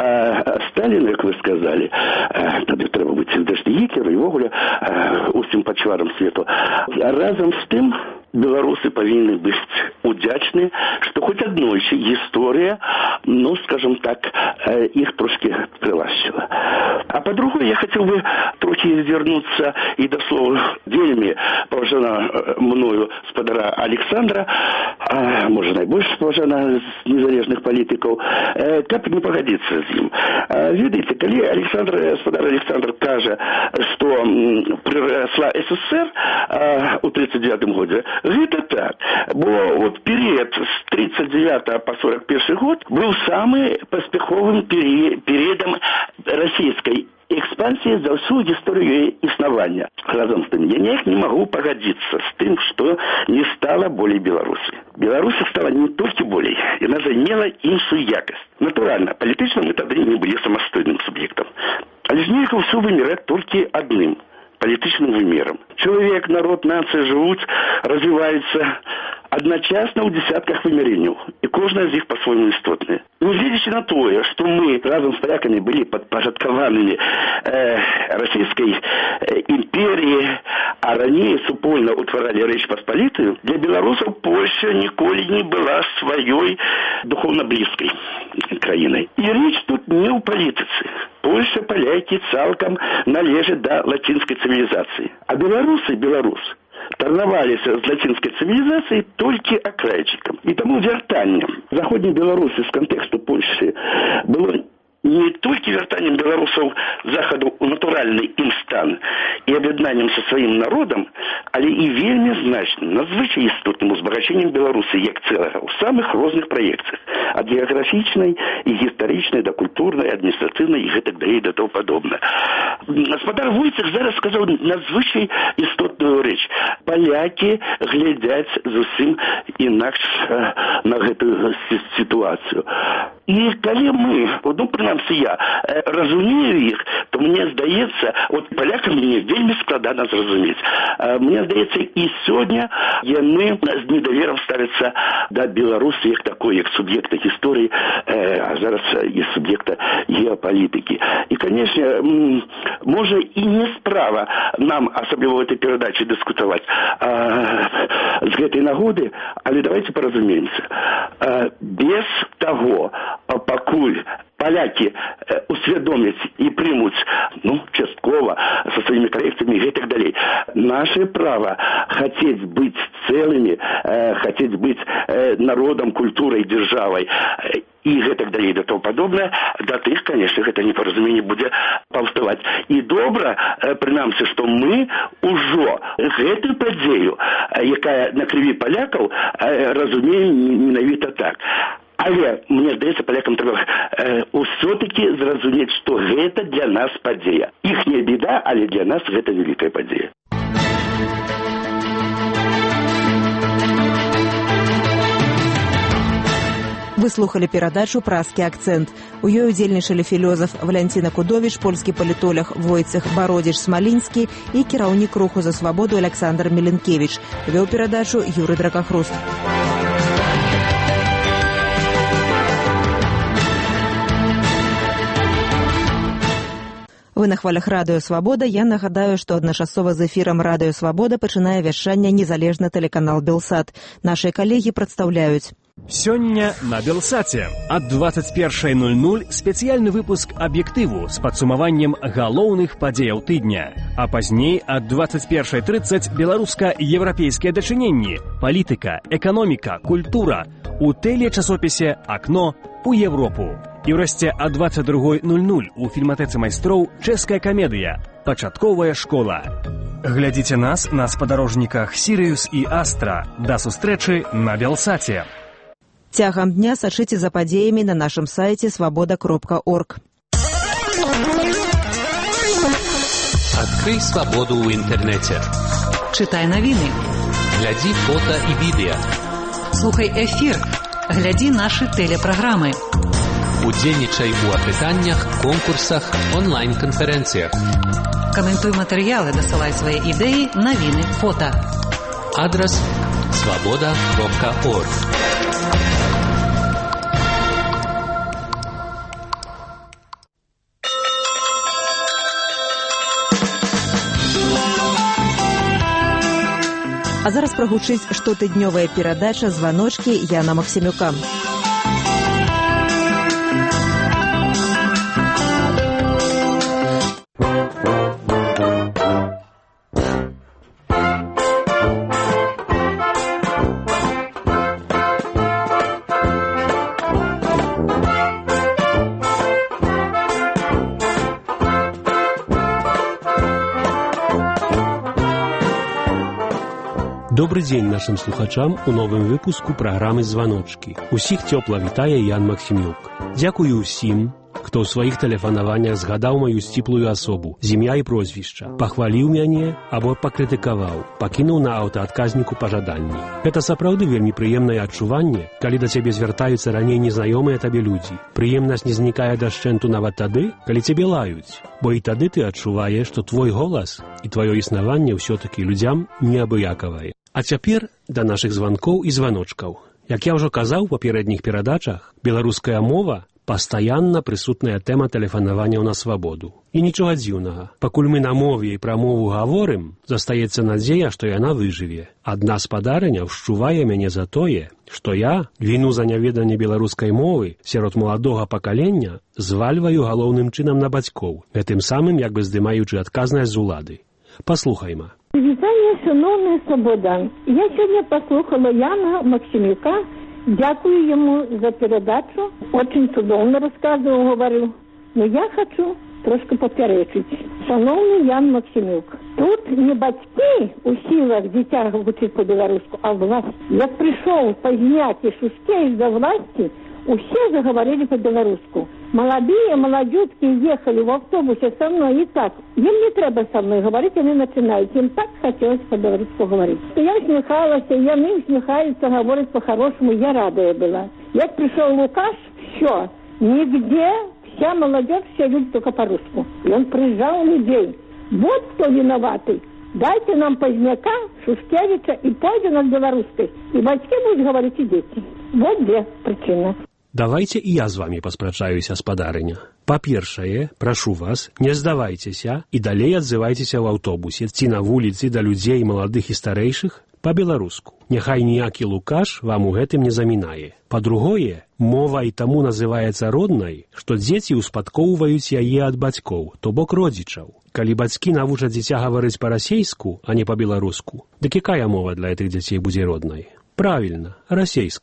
Speaker 4: Сталіну, як вы сказали. Тады трэба быць Гітлеру і вогуле усім пачварам свету. Разам з тым, беларусы павінны быць удзячны, што хоць аднойчы гісторыя, ну, скажем так, іх трошки прылашчыла. А па-другое, я хацеў бы трохі звярнуцца і да слова вельмі паважана мною спадара Александра, можа найбольш паважана з незалежных палітыкаў, каб не пагадзіцца з ім. Ведаеце, калі спадар Александр кажа, што прырасла СССР у 39-м годзе, гэта так, бо вот период с 39 по 41 год был самым паспяховым периодом российской экспансии за всю историю існавання. Разом з тым, я ніяк не могу погодиться с тем, что не стало болей Беларуси. Беларусь стала не только болей, она заняла іншую якость. Натурально, политично мы тогда не были самостойным субъектом. Але ж нельга все вымирать только одним політичним виміром. Чоловік, народ, нація живуть, розвиваються одночасно у десятках вимірень, і кожна з них по-своєму істотна. Неглядячи на то, що ми разом з поляками були підпорядкованими Російської імперії, а раніше супольно утворали Речь Посполитую, для білорусів Польща ніколи не була своєю духовно близькою країною. І річ тут не у політиці. Польща, поляки цалком належат до латинской цивилизации. А белорус торновалися з латинской цивилизацией только окрайчиком. И тому вертанням Заходней Беларуси з контексту Польши было не только вертанием белорусов заходу у натуральный им стан и об'єднанням со своим народом, але и вельми значным, надзвичай істотним узбагаченням Беларуси як цілого у самых розных проекциях, от географичной и историчной до культурной, административной и так далее и до того подобное. Господар Войцех зараз сказал надзвичай істотную речь. Поляки глядять зусім інакш на эту ситуацию. И коли мы, ну, принаймні я, розумію їх, то мені здається, от полякам мені вельми складно зрозуміти. Мені здається, і сьогодні вони з недовіром ставляться до Білорусі як такої, як суб'єкта історії, а зараз і суб'єкта геополітики. І, звісно, може і не справа нам, особливо в цій передачі, дискутувати з цієї нагоди, але давайте порозуміємося. Без того, покуль поляки усведомят и примут, ну, частково, со своими коррекциями и так далее. Наше право хотеть быть целыми, хотеть быть народом, культурой, державой і гэтак далей да того падобнае, да тых, конечно, гэта непаразуменне будзе паўставаць. І добра, прынамсі, што мы ўжо гэтую падзею, якая на крыві палякаў, разумеем менавіта так. Але, мне здаецца, палякам трэба ўсё-такі зразумець, што гэта для нас падзея. Іхняя беда, але для нас гэта вялікая падзея.
Speaker 1: Вы слухали перадачу «Празкі акцэнт». У ёй удзельнічалі філёзаф Валянціна Кудовіч, польскі палітолог Войцех Бародзіч-Смалінскі і кіраўнік руху за свабоду Александр Міленкевіч. Вёў перадачу Юрый Дракахруст. Вы на хвалях Радыё Свабода. Я нагадаю, што адначасова з эфірам Радыё Свабода пачынае вяшчанне незалежны тэлеканал «Белсат». Нашыя калегі прадстаўляюць.
Speaker 7: Сёння на Белсаце ад 21:00 спецыяльны выпуск аб'ектыву з падсумаваннем галоўных падзеяў тыдня. А пазней ад 21:30 беларуска-еўрапейскія дачыненні, палітыка, эканоміка, культура у тэлечасопісе «Акно» у Европу. І ўрэшце ад 22:00 у фільматэцы майстроў чэшская камедыя «Пачатковая школа». Глядзіце нас на спадарожніках «Сірыус» і «Астра». Да сустрэчы на Белсаце.
Speaker 1: Цягам дня сачыце за падзеямі на нашым сайце свабода.орг.
Speaker 8: Адкрый свабоду ў інтэрнэце.
Speaker 9: Чытай навіны.
Speaker 8: Глядзі фота і відэа.
Speaker 9: Слухай эфір. Глядзі нашы тэлепраграмы.
Speaker 8: Удзельнічай у апытаннях, конкурсах, онлайн-канферэнцыях.
Speaker 9: Каментуй матэрыялы, дасылай свае ідэі, навіны, фота.
Speaker 8: Адрас свабода.орг.
Speaker 1: А зараз прагучыць штотыднёвая перадача «Званочкі» Яна Максімюка.
Speaker 10: Добры дзень нашым слухачам у новым выпуску праграмы «Званочкі». Усіх цёпла вітае Ян Максімюк. Дзякую ўсім, хто ў сваіх тэлефанаваннях згадаў маю сціплую асобу, з імя і прозвішча, пахваліў мяне або пакрытыкаваў, пакінуў на аўтаадказніку пажаданні. Гэта сапраўды вельмі прыемнае адчуванне, калі да цябе звяртаюцца раней незнаёмыя табе людзі. Прыемнасць не знікае дашчэнту нават тады, калі цябе лаюць, бо і тады ты адчуваеш, што твой голас і тваё існаванне ўсё-такі людзям неабыякавае. А цяпер да нашых званкоў і званочкаў. Як я ўжо казаў у папярэдніх перадачах, беларуская мова – пастаянна прысутная тэма тэлефанаванняў на свабоду. І нічога дзіўнага. Пакуль мы на мове і пра мову гаворым, застаецца надзея, што яна выжыве. Адна спадарыня ўшчувае мяне за тое, што я віну за няведанне беларускай мовы сярод маладога пакалення звальваю галоўным чынам на бацькоў, гэтым самым як бы здымаючы адказнасць з улады. Паслухайма.
Speaker 11: Вітання, шановная свобода. Я сьогодні послухала Яна Максимюка. Дякую ему за передачу. Очень чудовно рассказывал, говорю. Но я хочу трошки поперечить. Шановний Ян Максимюк, тут не батьки у силах дитя вчить по-белорусски, а власть. Як пришел познятие Шушкевич до власти, все заговорили по-белорусски. Молодые молодютки ехали в автобусе со мной и так. Им не треба со мной говорить, они начинают. Им так хотелось по-белорусски говорить. Я усмехалась, и они усмехаются, говорят по-хорошему. Я рада была. Як пришел Лукаш, все. Нигде вся молодежь, все люди только по-русски. И он прижал людей. Вот кто виноватый. Дайте нам Поздняка, Шушкевича и пойдем на белорусской. И батьки будут говорить, и дети. Вот где причина.
Speaker 10: Давайте і я з вами паспрачаюся, спадарыня. Па-першае, прашу вас, не здавайцеся і далей адзывайцеся ў аўтобусе ці на вуліцы да людзей маладых і старэйшых па-беларуску. Няхай ніякі Лукаш вам у гэтым не замінае. Па-другое, мова і таму называецца роднай, што дзеці ўспадкоўваюць яе ад бацькоў, то бок родзічаў. Калі бацькі навучаць дзіця гаварыць па-расейску, а не па-беларуску, дык якая мова для гэтых дзяцей будзе роднай? Правільна, расейская.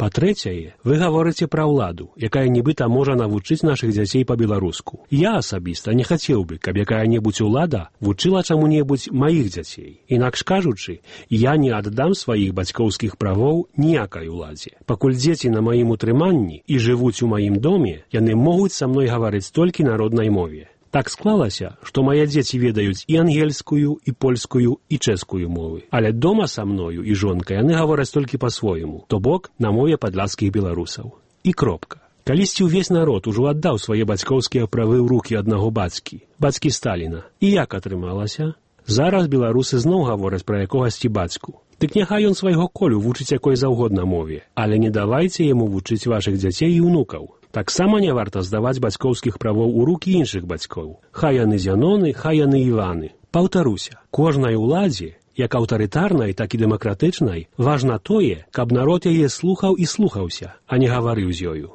Speaker 10: Па-трэцяе, вы гаворыце пра ўладу, якая нібыта можа навучыць нашых дзяцей па-беларуску. Я асабіста не хацеў бы, каб якая-небудзь улада вучыла чаму-небудзь маіх дзяцей. Інакш кажучы, я не аддам сваіх бацькоўскіх правоў ніякай уладзе. Пакуль дзеці на маім утрыманні і жывуць у маім доме, яны могуць са мной гаварыць толькі на роднай мове. Так склалася, што мае дзеці ведаюць і ангельскую, і польскую, і чэшскую мовы. Але дома са мною і жонкай яны гавораць толькі па-свойму, то бок на мове падляшскіх беларусаў. І кропка. Калісьці ўвесь народ ужо аддаў свае бацькоўскія правы ў рукі аднаго бацькі Сталіна. І як атрымалася? Зараз беларусы зноў гавораць пра якогасьці бацьку. Дык няхай ён свайго колю вучыць якой заўгодна мове, але не давайце яму вучыць вашых дзяцей і ўнукаў. Таксама не варта здаваць бацькоўскіх правоў у рукі іншых бацькоў. Хай яны Зяноны, хай яны Іваны. Паўтаруся, кожнай уладзе, як аўтарытарнай, так і дэмакратычнай, важна тое, каб народ яе слухаў і слухаўся, а не гаварыў з ёю.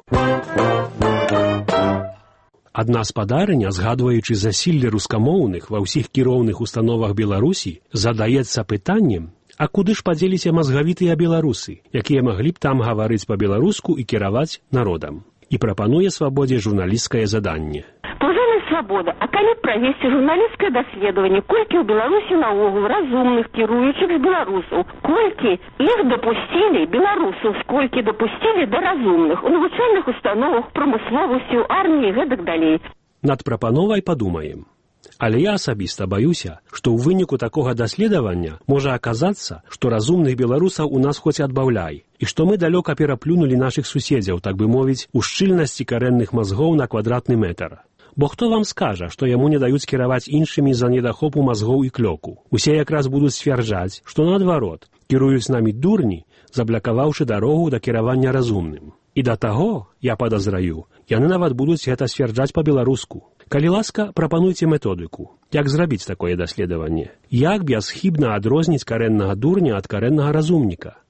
Speaker 10: Адна спадарыня, згадваючы засілле рускамоўных ва ўсіх кіроўных установах Беларусі, задаецца пытаннем, а куды ж падзеліся мазгавітыя беларусы, якія маглі б там гаварыць па-беларуску і кіраваць народам. І прапануе свабодзе журналісцкае заданне.
Speaker 12: Паважаная свабода, а калі правесці журналісцкае даследаванне, колькі ў Беларусі наогул разумных кіруючых беларусаў, колькі іх дапусцілі беларусаў, сколькі дапусцілі да разумных у навучальных установах, прамысловасці, у арміі, гэтак далей.
Speaker 10: Над прапановай падумаем. Але я асабіста баюся, што ў выніку такога даследавання можа аказацца, што разумных беларусаў у нас хоць адбаўляй, і што мы далёка пераплюнулі нашых суседзяў, так бы мовіць, у шчыльнасці карэнных мазгоў на квадратны метр. Бо хто вам скажа, што яму не даюць кіраваць іншымі з-за недахопу мазгоў і клёку? Усе якраз будуць сцвярджаць, што наадварот, кіруюць намі дурні, заблакаваўшы дарогу да кіравання разумным. І да таго, я падазраю, яны нават будуць гэта сцвярджаць па-беларуску. Калі ласка, прапануйце методыку. Як зрабіць такое даследаванне? Як бясхібна адрозніць карэннага дурня ад карэннага разумніка?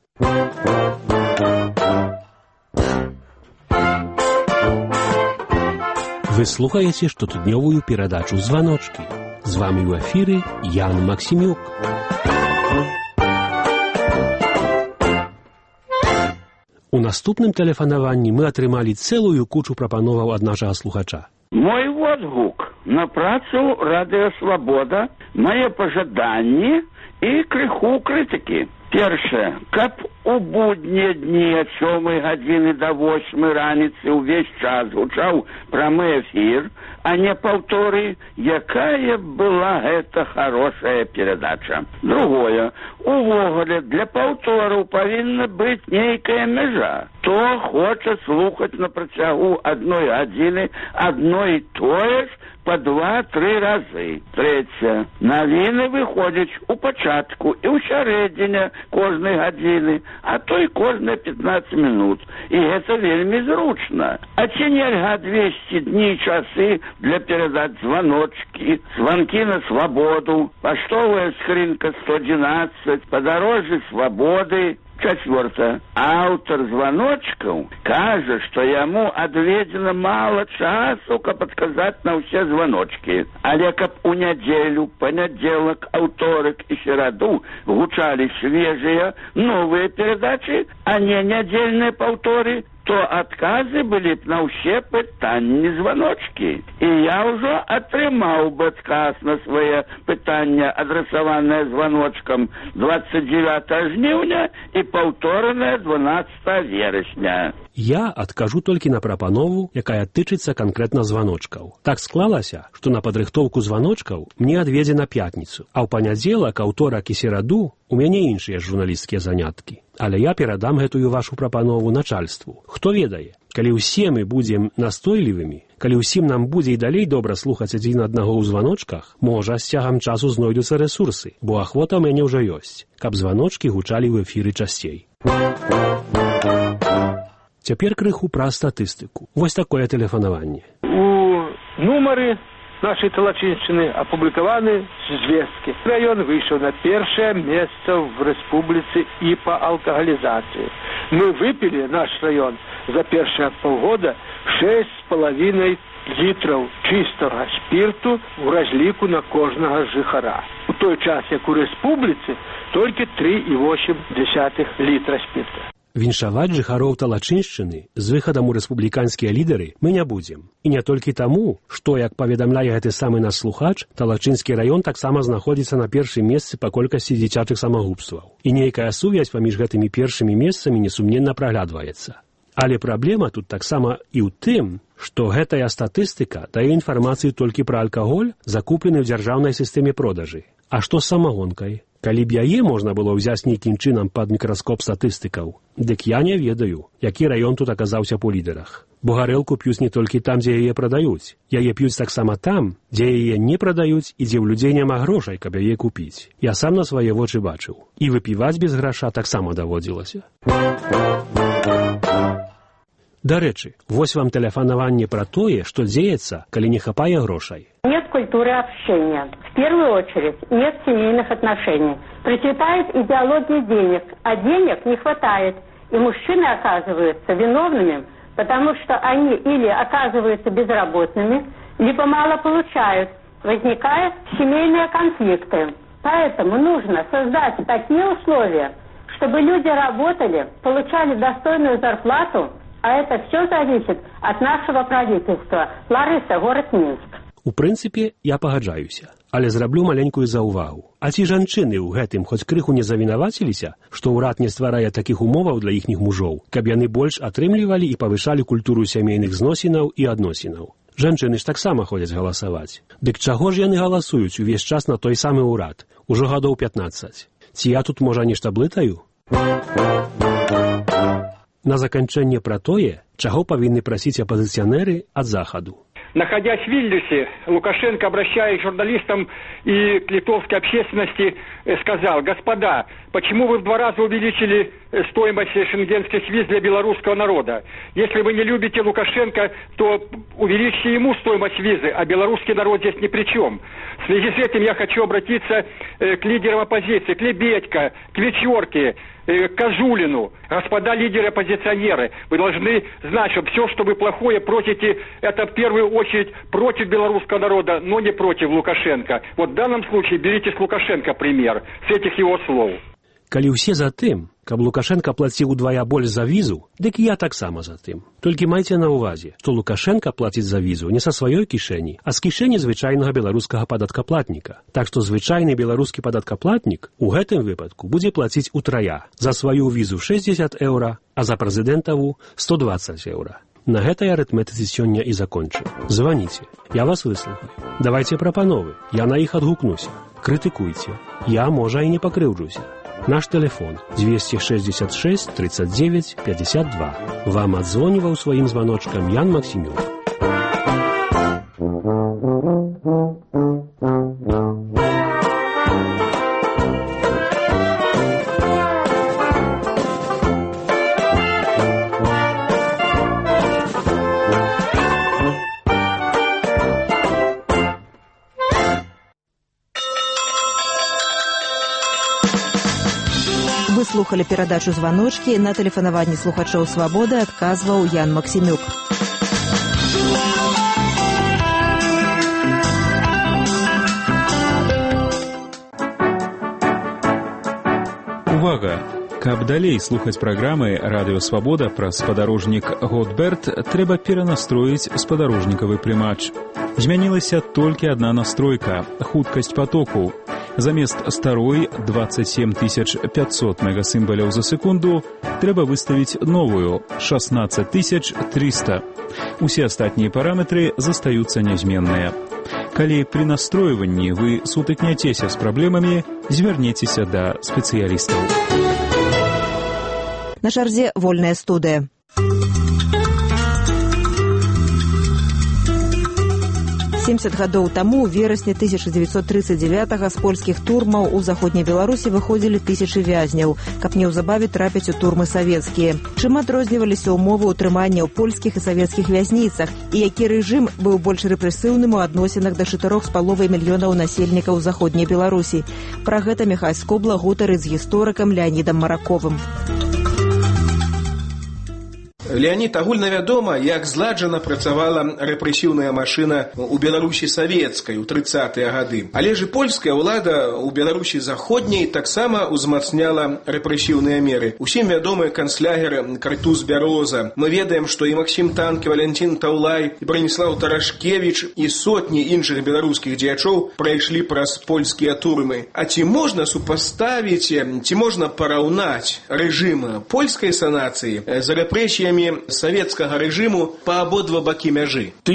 Speaker 10: Вы слухаеце штотыднёвую перадачу «Званочкі». З вамі ў эфіры Ян Максімюк. У наступным тэлефанаванні мы атрымалі цэлую кучу прапановаў ад нашага слухача.
Speaker 13: Мой водгук на працу Радыё Свабода, мае пажаданні і крыху крытыкі. Першае, каб у буднія дні ад 7 гадзіны до 8 раніцы ўвесь час гучаў прамы эфір, а не паўторы, якая была гэта хорошая перадача. Другое, увогуле для паўтораў павінна быць нейкая мяжа. Хто хоча слухаць на працягу 1 гадзіны адно і тое ж по 2-3 разы. Трэцяе, навіны выходзяць у пачатку і ў сярэдзіне кожнай гадзіны, а то і кожныя 15 минут. І гэта вельмі зручна. А ці нельга 200 дні часы для перадач званочкі, званкі на свабоду, паштовая скрынка 111, падарожжы свабоды. Чацвёртае, аўтар званочкаў кажа, што яму адведзена мала часу, каб адказаць на ўсе званочкі. Але каб у нядзелю, панядзелак, аўторак і сераду гучалі свежыя, новыя перадачы, а не нядзельныя паўторы, то адказы былі б на ўсе пытанні званочкі. І я ўжо атрымаў бы адказ на свае пытання, адрасаванае званочкам 29 жніўня і паўторанае 12 верасня.
Speaker 10: Я адкажу толькі на прапанову, якая тычыцца канкрэтна званочкаў. Так склалася, што на падрыхтоўку званочкаў мне адведзена пятніцу, а ў панядзелак, аўторак і сераду у мяне іншыя журналісцкія заняткі. Але я перадам гэтую вашу прапанову начальству. Хто ведае, калі ўсе мы будзем настойлівымі, калі ўсім нам будзе і далей добра слухаць адзін аднаго ў званочках, можа, з цягам часу знойдуцца рэсурсы, бо ахвота ў мяне ўжо ёсць, каб званочкі гучалі ў эфіры часцей. Цяпер крыху пра статыстыку. Вось такое тэлефанаванне.
Speaker 14: У нумары нашей Талачыншчыны апублікаваны звесткі. Раён выйшаў на першае месца в рэспубліцы і па алкагалізацыі. Мы выпілі наш раён за першае паўгода 6,5 літраў чыстага спірту ў разліку на кожнага жыхара. У той час, як у рэспубліцы, толькі 3,8 літра спірта.
Speaker 10: Віншаваць жыхароў Талачыншчыны з выхадам у рэспубліканскія лідары мы не будзем. І не толькі таму, што, як паведамляе гэты самы наш слухач, Талачынскі раён таксама знаходзіцца на першым месцы па колькасці дзіцячых самагубстваў. І нейкая сувязь паміж гэтымі першымі месцамі несумненна праглядваецца. Але праблема тут таксама і ў тым, што гэтая статыстыка дае інфармацыю толькі пра алкаголь, закуплены ў дзяржаўнай сістэме продажы. А што з самагонкай? Калі б яе можна было ўзяць нейкім чынам пад мікраскоп статыстыкаў, дык я не ведаю, які раён тут аказаўся па лідарах. Бо гарэлку п'юць не толькі там, дзе яе прадаюць. Яе п'юць таксама там, дзе яе не прадаюць і дзе ў людзей няма грошай, каб яе купіць. Я сам на свае вочы бачыў. І выпіваць без граша таксама даводзілася. Дарэчы, вось вам тэлефанаванне пра тое, што дзеецца, калі не хапае грошай.
Speaker 12: Нет культуры общения. В первую очередь нет семейных отношений. Процветает идеология денег, а денег не хватает. И мужчины оказываются виновными, потому что они или оказываются безработными, либо мало получают. Возникают семейные конфликты. Поэтому нужно создать такие условия, чтобы люди работали, получали достойную зарплату. А это все зависит от нашего правительства. Ларыса, город Минск.
Speaker 10: У прынцыпе, я пагаджаюся, але зраблю маленькую заўвагу. А ці жанчыны ў гэтым хоць крыху не завінаваціліся, што ўрад не стварае такіх умоваў для іхніх мужоў, каб яны больш атрымлівалі і павышалі культуру сямейных зносінаў і адносінаў? Жанчыны ж таксама ходзяць галасаваць. Дык чаго ж яны галасуюць увесь час на той самы ўрад? Ужо гадоў 15. Ці я тут, можа, нешта блытаю? На заканчэнне пра тое, чаго павінны прасіць апазіцыянеры ад захаду.
Speaker 15: Находясь в Вильнюсе, Лукашенко, обращаясь к журналистам и к литовской общественности, сказал: господа, почему вы в 2 раза увеличили стоимость шенгенских виз для белорусского народа? Если вы не любите Лукашенко, то увеличьте ему стоимость визы, а белорусский народ здесь ни при чем. В связи с этим я хочу обратиться к лидерам оппозиции, к Лебедько, к Вечерке, к Кожулину. Господа лидеры-оппозиционеры, вы должны знать, что все, что вы плохое просите, это в первую очередь против белорусского народа, но не против Лукашенко. Вот в данном случае берите с Лукашенко пример, с этих его слов.
Speaker 10: Калі ўсе за тым, каб Лукашенко плаціў удвая больш за візу, дык я таксама за тым. Толькі майце на ўвазе, што Лукашенко плаціць за візу не са сваёй кішэні, а з кішэні звычайнага беларускага падаткаплатніка. Так што звычайны беларускі падаткаплатнік у гэтым выпадку будзе плаціць утрая. За сваю візу 60 еўра, а за прэзідэнтаву 120 еўра. На гэтай арытметыцы сёння і закончу. Званіце, я вас выслухаю. Давайце прапановы, я на іх адгукнуся. Крытыкуйце, я, можа, і не пакрыўджуся. Наш телефон 266 39 52. Вам адзвоніваў сваім званочкам Ян Максімюк.
Speaker 1: Вы слухали перадачу «Званочкі». На тэлефанаванні слухачоў «Свабоды» адказваў Ян Максімюк.
Speaker 16: Увага! Каб далей слухаць праграмы «Радыё Свабода» пра спадарожнік «Готберт», трэба перанастроіць спадарожнікавы прымач. Змянілася толькі адна настройка – хуткасць патоку. Замест старой 27 500 мегасімбаляў за секунду трэба выставіць новую 16 300. Усе астатнія параметры застаюцца нязменныя. Калі пры настройванні вы сутыкняцеся з праблемамі, звярніцеся да спецыялістаў.
Speaker 1: На чарзе вольная студыя. Гадоў таму, у верасні 1939-га, з польскіх турмаў у заходняй Беларусі выходзілі тысячы вязняў, каб неўзабаве трапіць у турмы савецкія. Чым адрозніваліся ўмовы ўтрымання ў польскіх і савецкіх вязніцах, і які рэжым быў больш рэпрэсіўным у адносінах да 4,5 мільёнаў насельнікаў заходняй Беларусі. Пра гэта Міхай Скобла гутарыць з гісторыкам Леанідам Мараковым.
Speaker 17: Леонид, агульнавядома, як зладжана працавала рэпрэсіўная машына ў Беларусі савецкай у 30-е гады. Але ж і польская ўлада ў Беларусі заходняй таксама узмацняла рэпрэсіўныя меры. Усім вядомы канцлягер Картуз Бяроза. Мы ведаем, што і Максім Танкі, Валентин Таулай, і Браніслаў Тарашкевіч і сотні іншых беларускіх дзеячоў прайшлі праз польскія турмы. А ці можна супаставіць, ці можна параўнаць рэжым польскай санацыі з рэпрэсіямі савецкага рэжыму па абодва бакі мяжы?
Speaker 18: В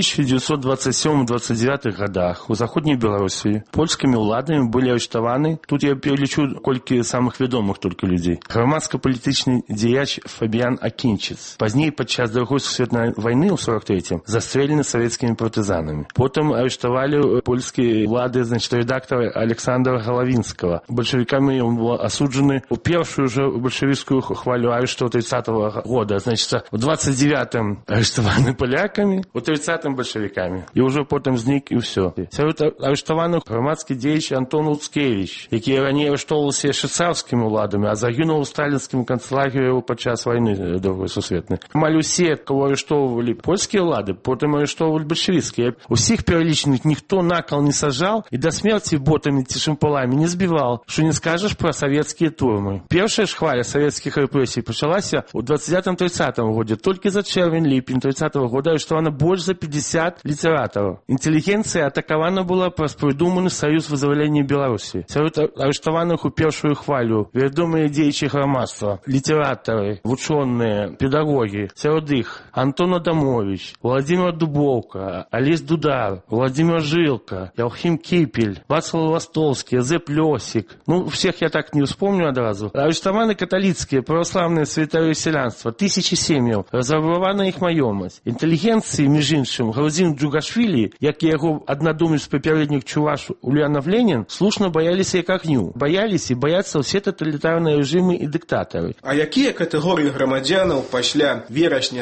Speaker 18: 1927-29 годах у заходняй Беларусі польскімі ўладамі былі арыштаваны, тут я перелічу колькі самых вядомых толькі людзей. Грамадска-палітычны дзеяч Фабіян Акінчыц. Пазней падчас Другой сусветнай вайны ў 43-м застрэлены савецкімі партызанамі. Потым арыштавалі польскія ўлады, рэдактара Александра Галавінскага. Бальшавікамі ён быў асуджаны ў першую же бальшавіцкую хвалю арышту 30-го года. У 29-м арыштаваны палякамі, у 30-м бальшавікамі. І ўжо потым знік і ўсё. Сярод арыштаваных грамадскі дзеяч Антон Луцкевіч, які раней арыштоўваўся яшчэ царскімі ўладамі, а загінуў у сталінскім канцлагеры падчас вайны Другой сусветнай. Амаль усе, кого арыштоўвалі польскія ўлады, потым арыштоўвалі бальшавіцкія. Усіх пералічаных ніхто накал не сажаў і да смерці ботамі ці шампуламі не збіваў, што не скажаш пра савецкія турмы. Першая ж хваля савецкіх рэпрэсій пачалася ў 29-30 годзе. Толькі за чэрвень-ліпень 30-го года арыштавана больш за 50 літаратараў. Інтэлігенцыя атакавана была праз прыдуманы Саюз вызвалення Беларусі. Сярод арыштаваных у першую хвалю вядомыя дзеячы грамадства, літаратары, вучоныя, педагогі. Сярод іх Антон Адамович, Владимир Дубоўка, Алесь Дудар, Владимир Жылка, Яўхім Кіпель, Вацлав Ластовскі, Зэп Лёсік. Всех я так не вспомню адразу. Арыштаваны каталіцкія, праваслаўныя святары сялянства, тысячи сем'яў, разрабавана іх маёмасць. Інтэлігенцыі, між іншым, Грузін Джугашвілі, як і яго аднадумец папярэднік Чуваш Ульянов Ленін, слушна бояліся як агню. Бояліся і баяцца ўсе таталітарныя рэжымы і дыктатары.
Speaker 17: А якія катэгорыі грамадзянаў пасля верасня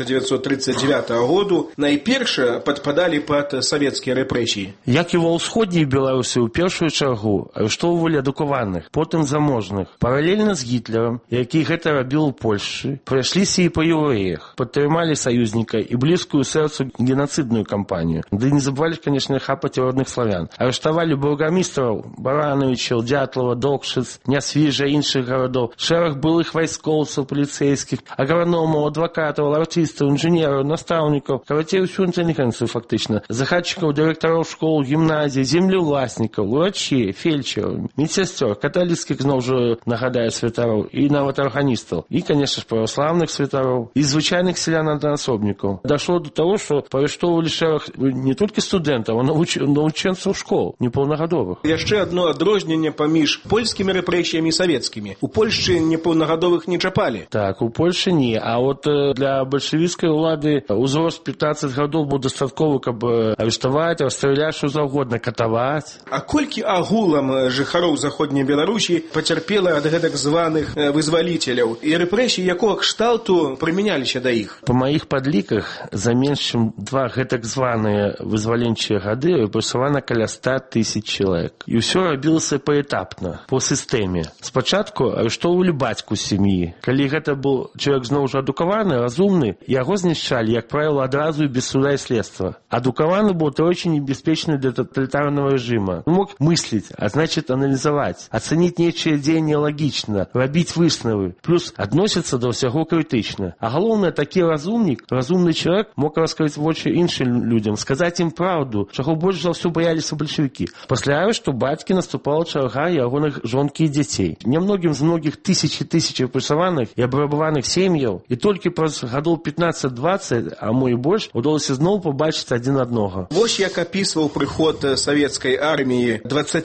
Speaker 17: 1939 году найперш падпадалі пад савецкія рэпрэсіі?
Speaker 18: Як і ва ўсходняй Беларусі ў першую чаргу арыштоўвалі адукаваных, потым заможных. Паралельна з Гітлерам, які гэта рабіў у Польшчы, прайшліся і па еўрэях, падтрымалі саюзніка і блізкую сэрцу генацыдную кампанію. Ды не забывалі, канешне, хапаць родных славян. Арыштавалі бургамістраў Барановичаў, Дятлова, Докшыц, Нясвіжа, іншых гарадоў, шэраг былых вайскоўцаў, паліцэйскіх, аграномаў, адвакатаў, артыстаў, інжынераў, настаўнікаў, карацей усю інтэлігенцыю фактычна, захадчыкаў, дырэктароў школ, гімназій, землеўласнікаў, урачей, фельчараў, медсясцёр, каталіцкіх, зноў жа нагадаю, святароў і нават арганістаў, і, конечно ж, праваслаўных святароў, і звычайных селян-аднаасобнікаў. Дашло до того, што парыштоўвалі шэраг не толькі студэнтаў, а навучэнцаў школ, непаўнагадовых.
Speaker 17: Яшчэ адно адрозненне паміж польскімі рэпрэсіямі і савецкімі. У Польшчы непаўнагадовых не чапалі.
Speaker 18: Так, у Польшчы не. А от для бальшавіцкай улады ўзрост 15 гадоў быў дастатковы, каб арыштаваць, расстраляць, што заўгодна, катаваць.
Speaker 17: А колькі агулам жыхароў заходняй Беларусі пацярпела ад гэтак званых вызваліцеляў і рэпрэсій якога кшталту прымяняліся да іх?
Speaker 18: Па маіх падліках, за менш чым 2 гэтак званыя вызваленчыя гады рэпрэсавана каля 100 000 чалавек. І ўсё рабілася паэтапна, по сістэме. Спачатку арыштоўвалі бацьку сям'і. Калі гэта быў чалавек зноў жа адукаваны, разумны, яго знішчалі, як правіла, адразу і без суда і следства. Адукаваны быў тройчы небяспечны для таталітарнага рэжыма. Мог мысліць, а значит аналізаваць, ацаніць нечае дзеянне лагічна, рабіць высновы, плюс адносіцца да ўсяго крытычна. А галоўнае, такі разумнік, разумны чалавек мог раскрыць вочы іншым людзям, сказаць ім праўду, чаго больш за ўсё баяліся бальшавікі. Пасля арышту бацькі наступала чарга ягоных жонкі і дзяцей. Нямногім з многіх тысячі рэпрэсаваных і абрабаваных сем'яў, і толькі праз гадоў 15-20, а мо і больш, удалося зноў пабачыць адзін аднога.
Speaker 17: Вось як апісваў прыход савецкай арміі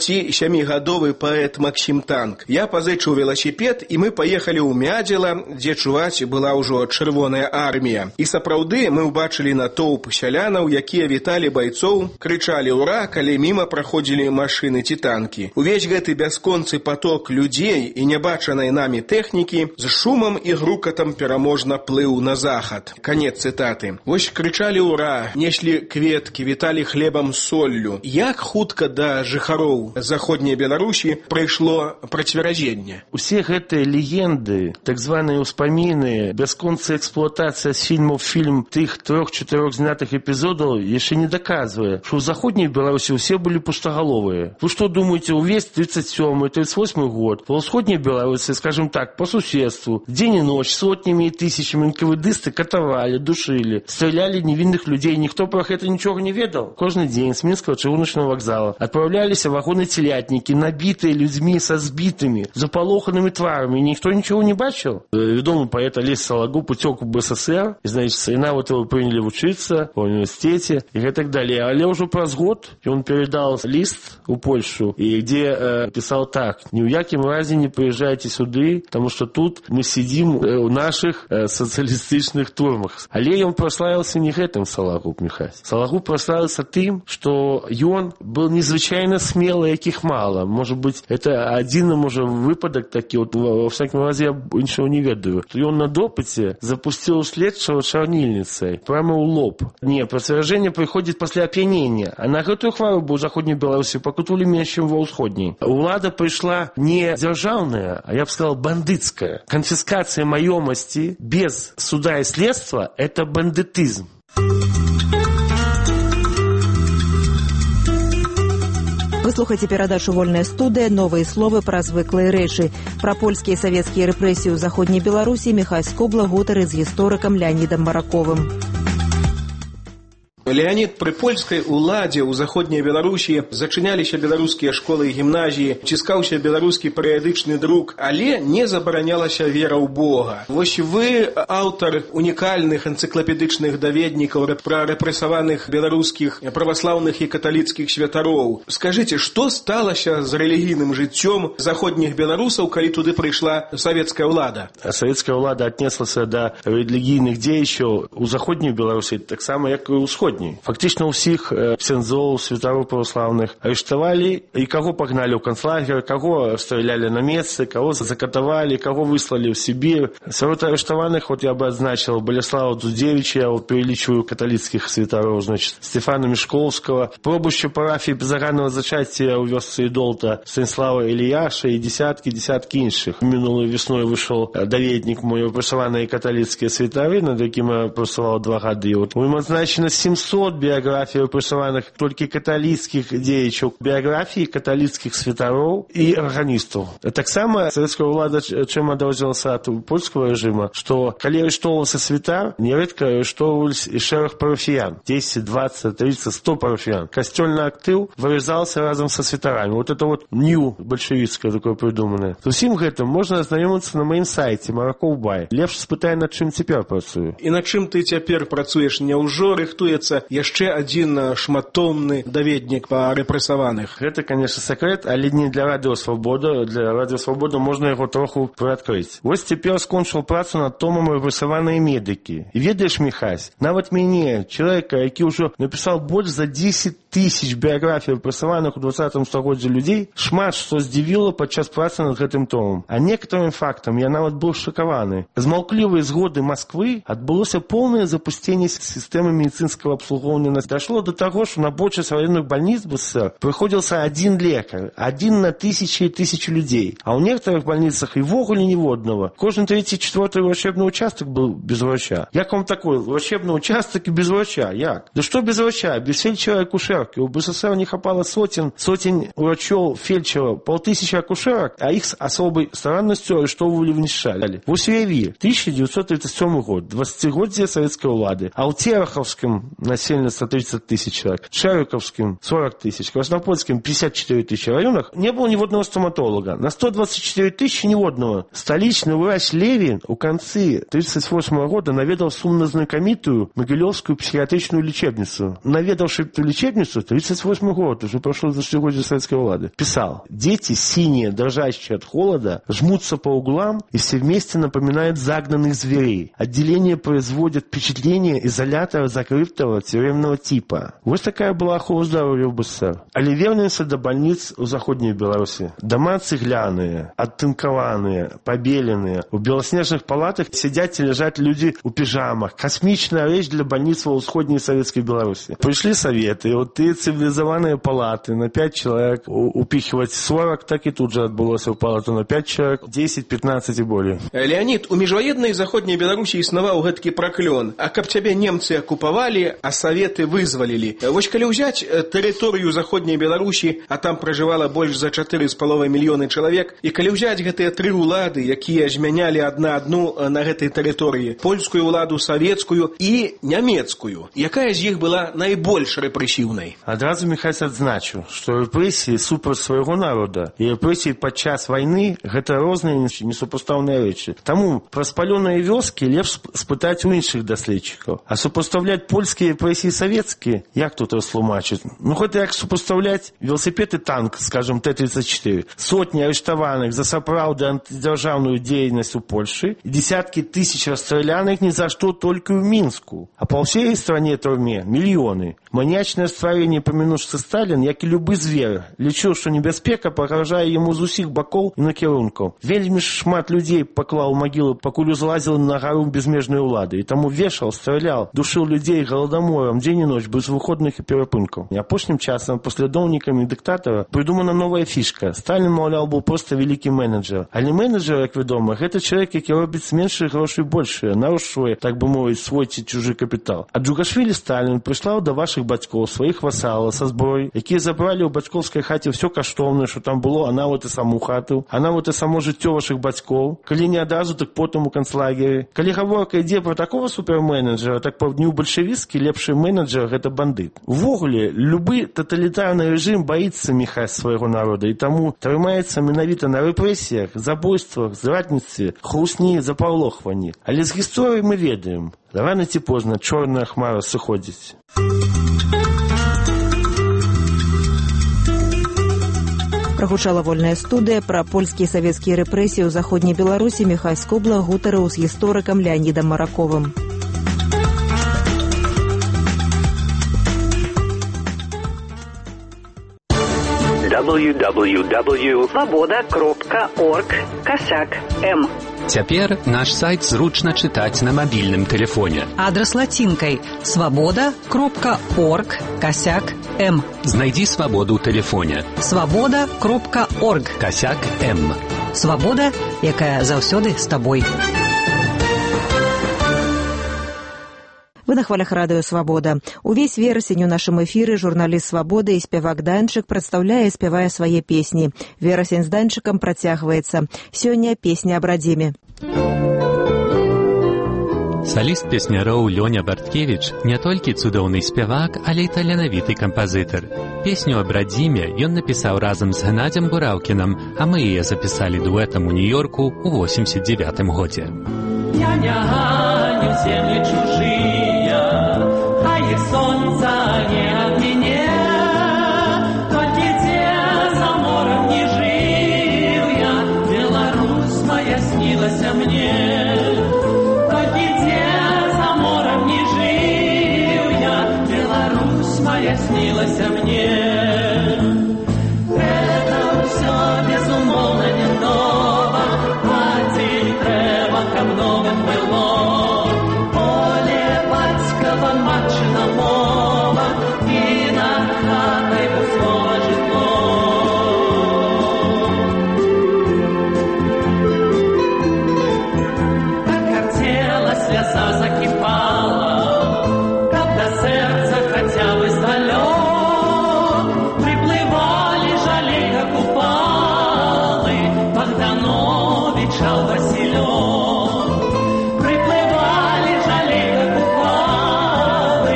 Speaker 17: 27-гадовы паэт Максім Танк. Я пазычыў веласіпед, і мы паехалі ў Мядзела, дзе чуваць была ўжо чырвоная армія. І сапраўды мы ўбачылі натоўп сялянаў, якія віталі байцоў, крычалі «Ура!», калі міма праходзілі машыны ці танкі. Увесь гэты бясконцы поток людзей і нябачанай намі тэхнікі з шумам і грукатам пераможна плыў на захад. Канец цытаты. Вось крычалі «Ура!», неслі кветкі, віталі хлебам з соллю. Як хутка да жыхароў заходняй Беларусі прыйшло процверазенне?
Speaker 18: Усе гэтыя легенды, так званыя ўспаміны, бясконцы бясконцая эксплуатация с фильмов в фильм тых 3-4 знятых эпизодов еще не доказывает, что в Заходней Беларуси все были пустоголовые. Вы что думаете, увесь 37-38 год в Усходней Беларуси, скажем так, по соседству, день и ночь сотнями и тысячами НКВДисты катовали, душили, стреляли невинных людей, никто про это ничего не ведал. Каждый день с Минского Чыгуночного вокзала отправлялись вагоны-телятники, набитые людьми со сбитыми, заполоханными тварами, никто ничего не бачил. Ведомый поэт Олесь Сологуб утек в БССР, и, значит, сына вот его приняли учиться в университете и так далее. Але уже праз год он передал лист у Польшу, и где писал так: «Ни в яким разе не приезжайте сюда, потому что тут мы сидим в наших социалистичных турмах». Але он прославился не этим, Сологуб Михась. Сологуб прославился тем, что он был незвычайно смелый, яких мало. Может быть, это один, может, выпадок такий, вот, во всяком разе я ничего не ведаю. И он на допыте запустил следчего чарнильницей прямо у лоб. Не, подтверждение приходит после опьянения. А на эту хвару в Заходней Беларуси покутали меньше, чем во Усходней. Влада пришла не державная, а я бы сказал бандитская. Конфискация маемости без суда и следства – это бандитизм.
Speaker 1: Вы слухаеце перадачу «Вольная студыя», новыя словы пра звыклыя рэчы. Пра польскія і савецкія рэпрэсіі ў Заходняй Беларусі Міхась Скобла гутары з гісторыкам Леанідам Мараковым.
Speaker 17: Леонид, при польской уладе у Заходней Беларусі зачыняліся беларускія школы і гімназіі, ціскаўся беларускі перыядычны друк, але не забаранялася вера ў Бога. Вось вы аўтар унікальных энцыклапедычных даведнікаў пра рэпрэсаваных беларускіх праваслаўных і каталіцкіх святароў. Скажыце, што сталася з рэлігійным жыццём заходніх беларусаў, калі туды прыйшла савецкая ўлада?
Speaker 18: Савецкая ўлада аднеслася да рэлігійных дзеячаў у Заходняй Беларусі таксама, як і ў Усходняй. Фактично усіх ксяндзоў, святароў православных арыштавалі, і каго пагналі ў канцлагер, каго стралялі на месцы, каго закатавалі, каго выслалі ў Сібір. Сярод арыштаваных, вот я бы адзначил Болеслава Дзудзевіча, я вот перелічваю каталіцкіх святароў, значит, Стефана Мішковскага, пробушча парафіі безаганнага зачацця ў вёсцы Ідолта Станіслава Іліяша і десяткі іншых. Мінулой весной вышел даведнік мой рэпрэсаваныя каталіцкія святары, над якім я працаваў 2 гады. Вот у ім адзначена 700 биографий рэпрэсаваных толькі каталіцкіх дзеячаў, біяграфіі каталіцкіх святароў і арганістаў. Таксама савецкая ўлада чым адрознілася ад польскага рэжыма, што калі арыштоўваўся святар, нярэдка арыштоўваліся і шэраг парафіян, 10, 20, 30, 100 парафіян. Касцёльны актыў вырезался разом со святарами. Вот это вот нью большевицкое такое придуманное. З усім гэтым можна азнаёміцца на маім сайце Мараков Бай. Лепш спытай, над чым цяпер працую.
Speaker 17: І над чым ты цяпер працуеш? Няўжо рыхтуецца яшчэ адзін шматтомны даведнік па рэпрэсаваных?
Speaker 18: Гэта, конечно, сакрэт, але не для Радыё Свабода. Для Радыё Свабода можна яго троху прыадкрыць. Вось цяпер скончыў працу над томам «Рэпрэсаваныя медыкі». І ведаеш, Міхась, нават мяне, чалавека, які ўжо напісаў больш за 10 000 біяграфій рэпрэсаваных у 20 стагоддзі людзей, шмат што здзівіла падчас працы над гэтым томам. А некаторым фактам я нават быў шакаваны. З маўклівай згоды Масквы адбылося поўнае запусценне сістэмы медыцынскага обслуговывания. Дошло до того, что на большинстве военных больниц в СССР приходился один лекарь, 1 на 1000 и 1000 людей. А у некоторых больницах и вогуле ниводного. Кожный 34-й врачебный участок был без врача. Як вам такой врачебный участок и без врача? Як? Да что без врача? Без фельдшера и акушерки. У БССР не хватало сотен врачей, фельдшеров, 1500 акушерок, а их с особой старанностью арыштовывали в Нишале. В Усвяви, 1937 год, 20-годие советской влады. А у Тереховском насельница 30 000 человек, Шариковским 40 000, Краснопольским 54 000 районах не было ни одного стоматолога. На 124 000 ни одного. Столичный врач Левин у концы 1938 года наведал сумно знакомитую Могилевскую психиатричную лечебницу. Наведавший эту лечебницу 1938 год, уже прошло за 4 года советской влады, писал: дети синие, дрожащие от холода, жмутся по углам и все вместе напоминают загнанных зверей. Отделение производит впечатление изолятора закрытого тюремного типа. Вот такая была ахова здоровья в БССР. Але вернемся до больниц у Заходней Беларуси. Дома цегляные, оттынкованные, побеленные. В белоснежных палатах сидят и лежат люди в пижамах. Космичная вещь для больниц во Усходней Советской Беларуси. Пришли советы, и вот ты цивилизованные палаты на 5 человек упихивать 40, так и тут же отбылось в палату на 5 человек, 10, 15 и более.
Speaker 17: Леонид, у межвоенной Заходней Беларусі існаваў гэтакі праклён. А каб цябе немцы акупавалі, а советы вызвалілі. Вось калі ўзяць тэрыторыю Заходняй Беларусі, а там пражывала больш за 4,5 мільёны чалавек, і калі ўзяць гэтыя 3 улады, якія змянялі адна адну на гэтай тэрыторыі, польскую уладу, савецкую і нямецкую, якая з іх была найбольш рэпрэсіўнай?
Speaker 18: Адразу, Михась, адзначу, што рэпрэсіі супраць свайго народа і рэпрэсіі падчас вайны – гэта розныя несупастаўныя рэчы. Таму пра спалёныя вёскі лепш спытаць у іншых даследчыкаў. А супастаўляць польскія рэпрэсіі савецкія, як тут растлумачыць? Ну, гэта як супастаўляць велосипед і танк, скажем, Т-34. Сотні арыштаваных за сапраўды антидзяржаўную дзейнасць у Польшы і десяткі тысяч расстраляных ни за что только в Мінску. А по всей стране турме мільёны. Маньячнае стварэнне памінуўшы Сталін, як і любы звер, лічыў, што небяспека пагражае яму з усіх бакоў і накірункаў. Вельмі шмат людзей паклаў магілы, пакуль узлазіў на гару безмежнай улады, і таму вешаў, страляў, душыў людзей галадаморам дзень і ноч без выходных і перапынкаў. І апошнім часам паслядоўнікамі дыктатара прыдумана новая фішка. Сталін, маўляў, быў проста вялікі менеджер. Але менеджер, як вядома, гэта чалавек, які робіць з меншых грошай большыя, нарушвае, так бы мовіць, свой ці чужы капітал. А Джугашвілі Сталін прыслаў да вашых бацькоў сваіх васалаў са зброяй, якія забралі ў бацькоўскай хаце ўсё каштоўнае, што там было, а нават і саму хату, а нават і само жыццё вашых бацькоў. Калі не адразу, так потым у канцлагеры. Калі гаворка ідзе пра такого суперменеджера, так па дню бальшавіцкі лепшы менеджер гэта бандыт. Увогуле, любы таталітарны рэжым баіцца Міхась свайго народа і таму трымаецца менавіта на рэпрэсіях, забойствах, зрадніцтве, хлусні, запаўлохванні. Але з гісторыі мы ведаем, рана ці позна чорная хмара сыходзіць.
Speaker 1: Прагучала вольная студыя пра польскія і савецкія рэпрэсіі ў Заходняй Беларусі. Міхась Скубла гутарыў з гісторыкам Леанідам Мараковым.
Speaker 19: www.svoboda.org/m.
Speaker 8: Цяпер наш сайт зручна чытаць на мабільным тэлефоне.
Speaker 9: Адрас лацінкай svoboda.org/m.
Speaker 8: Знайдзі свабоду ў тэлефоне.
Speaker 9: svoboda.org/m. Свабода, якая заўсёды з табой.
Speaker 1: Вы на хвалях радыё «Свабода». Увесь верасень у нашым эфіры журналіст «Свабоды» і спявак Данчык прадстаўляе і спявае свае песні. Верасень з Данчыкам працягваецца. Сёння песня аб радзіме.
Speaker 8: Саліст песняроў Лёня Барткевіч не толькі цудоўны спявак, але і таленавіты кампазітар. Песню аб радзіме ён напісаў разам з Геннадзем Бураўкінам, а мы яе запісалі дуэтам у Нью-Йорку ў 89 годзе.
Speaker 20: Я не ганю землі чужыя, а их солнца не от меня. Только где за морем не жил я, Беларусь моя снилась мне. Только где за морем не жил я, Беларусь моя снилась мне. Это все безумовно не ново, а день треба ко новым было. Матчина мова и над хатой пустого житло. Как хотела, слеза закипала, как до сердца хотя бы издалек приплывали жалей, как упалы Богданович, Василек. Приплывали жалей, как упалы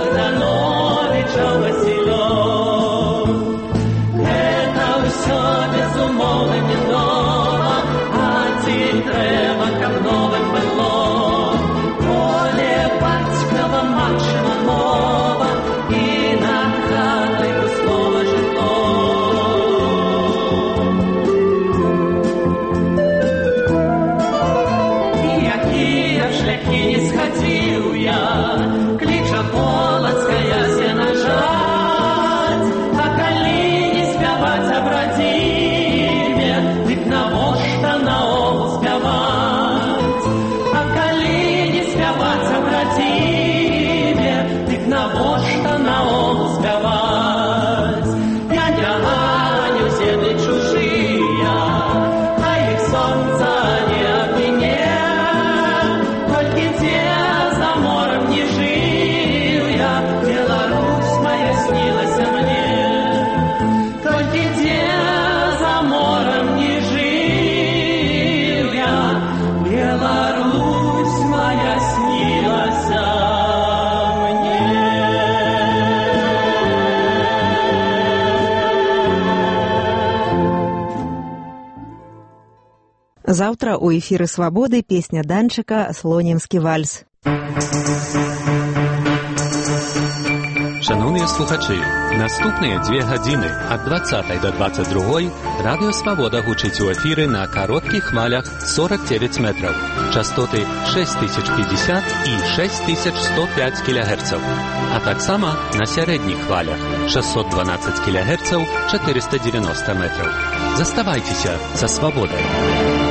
Speaker 20: Василек. Это все безумовно не ново, а день треба ко новым было. Поле батькова матчина мова и над хатой пустого житло. И якія шляхи не сходил я, клича голос
Speaker 1: Заўтра у эфіры «Свабоды» песня Данчыка «Слонімскі вальс».
Speaker 8: Шановныя слухачы, наступныя 2 гадзіны ад 20 до 22 радыё «Свабода» гучыць у эфіры на кароткіх хвалях 49 метраў, частоты 6050 і 6105 кГц, а таксама на сярэдніх хвалях 612 кГц 490 метраў. Заставайцеся са «Свабодай».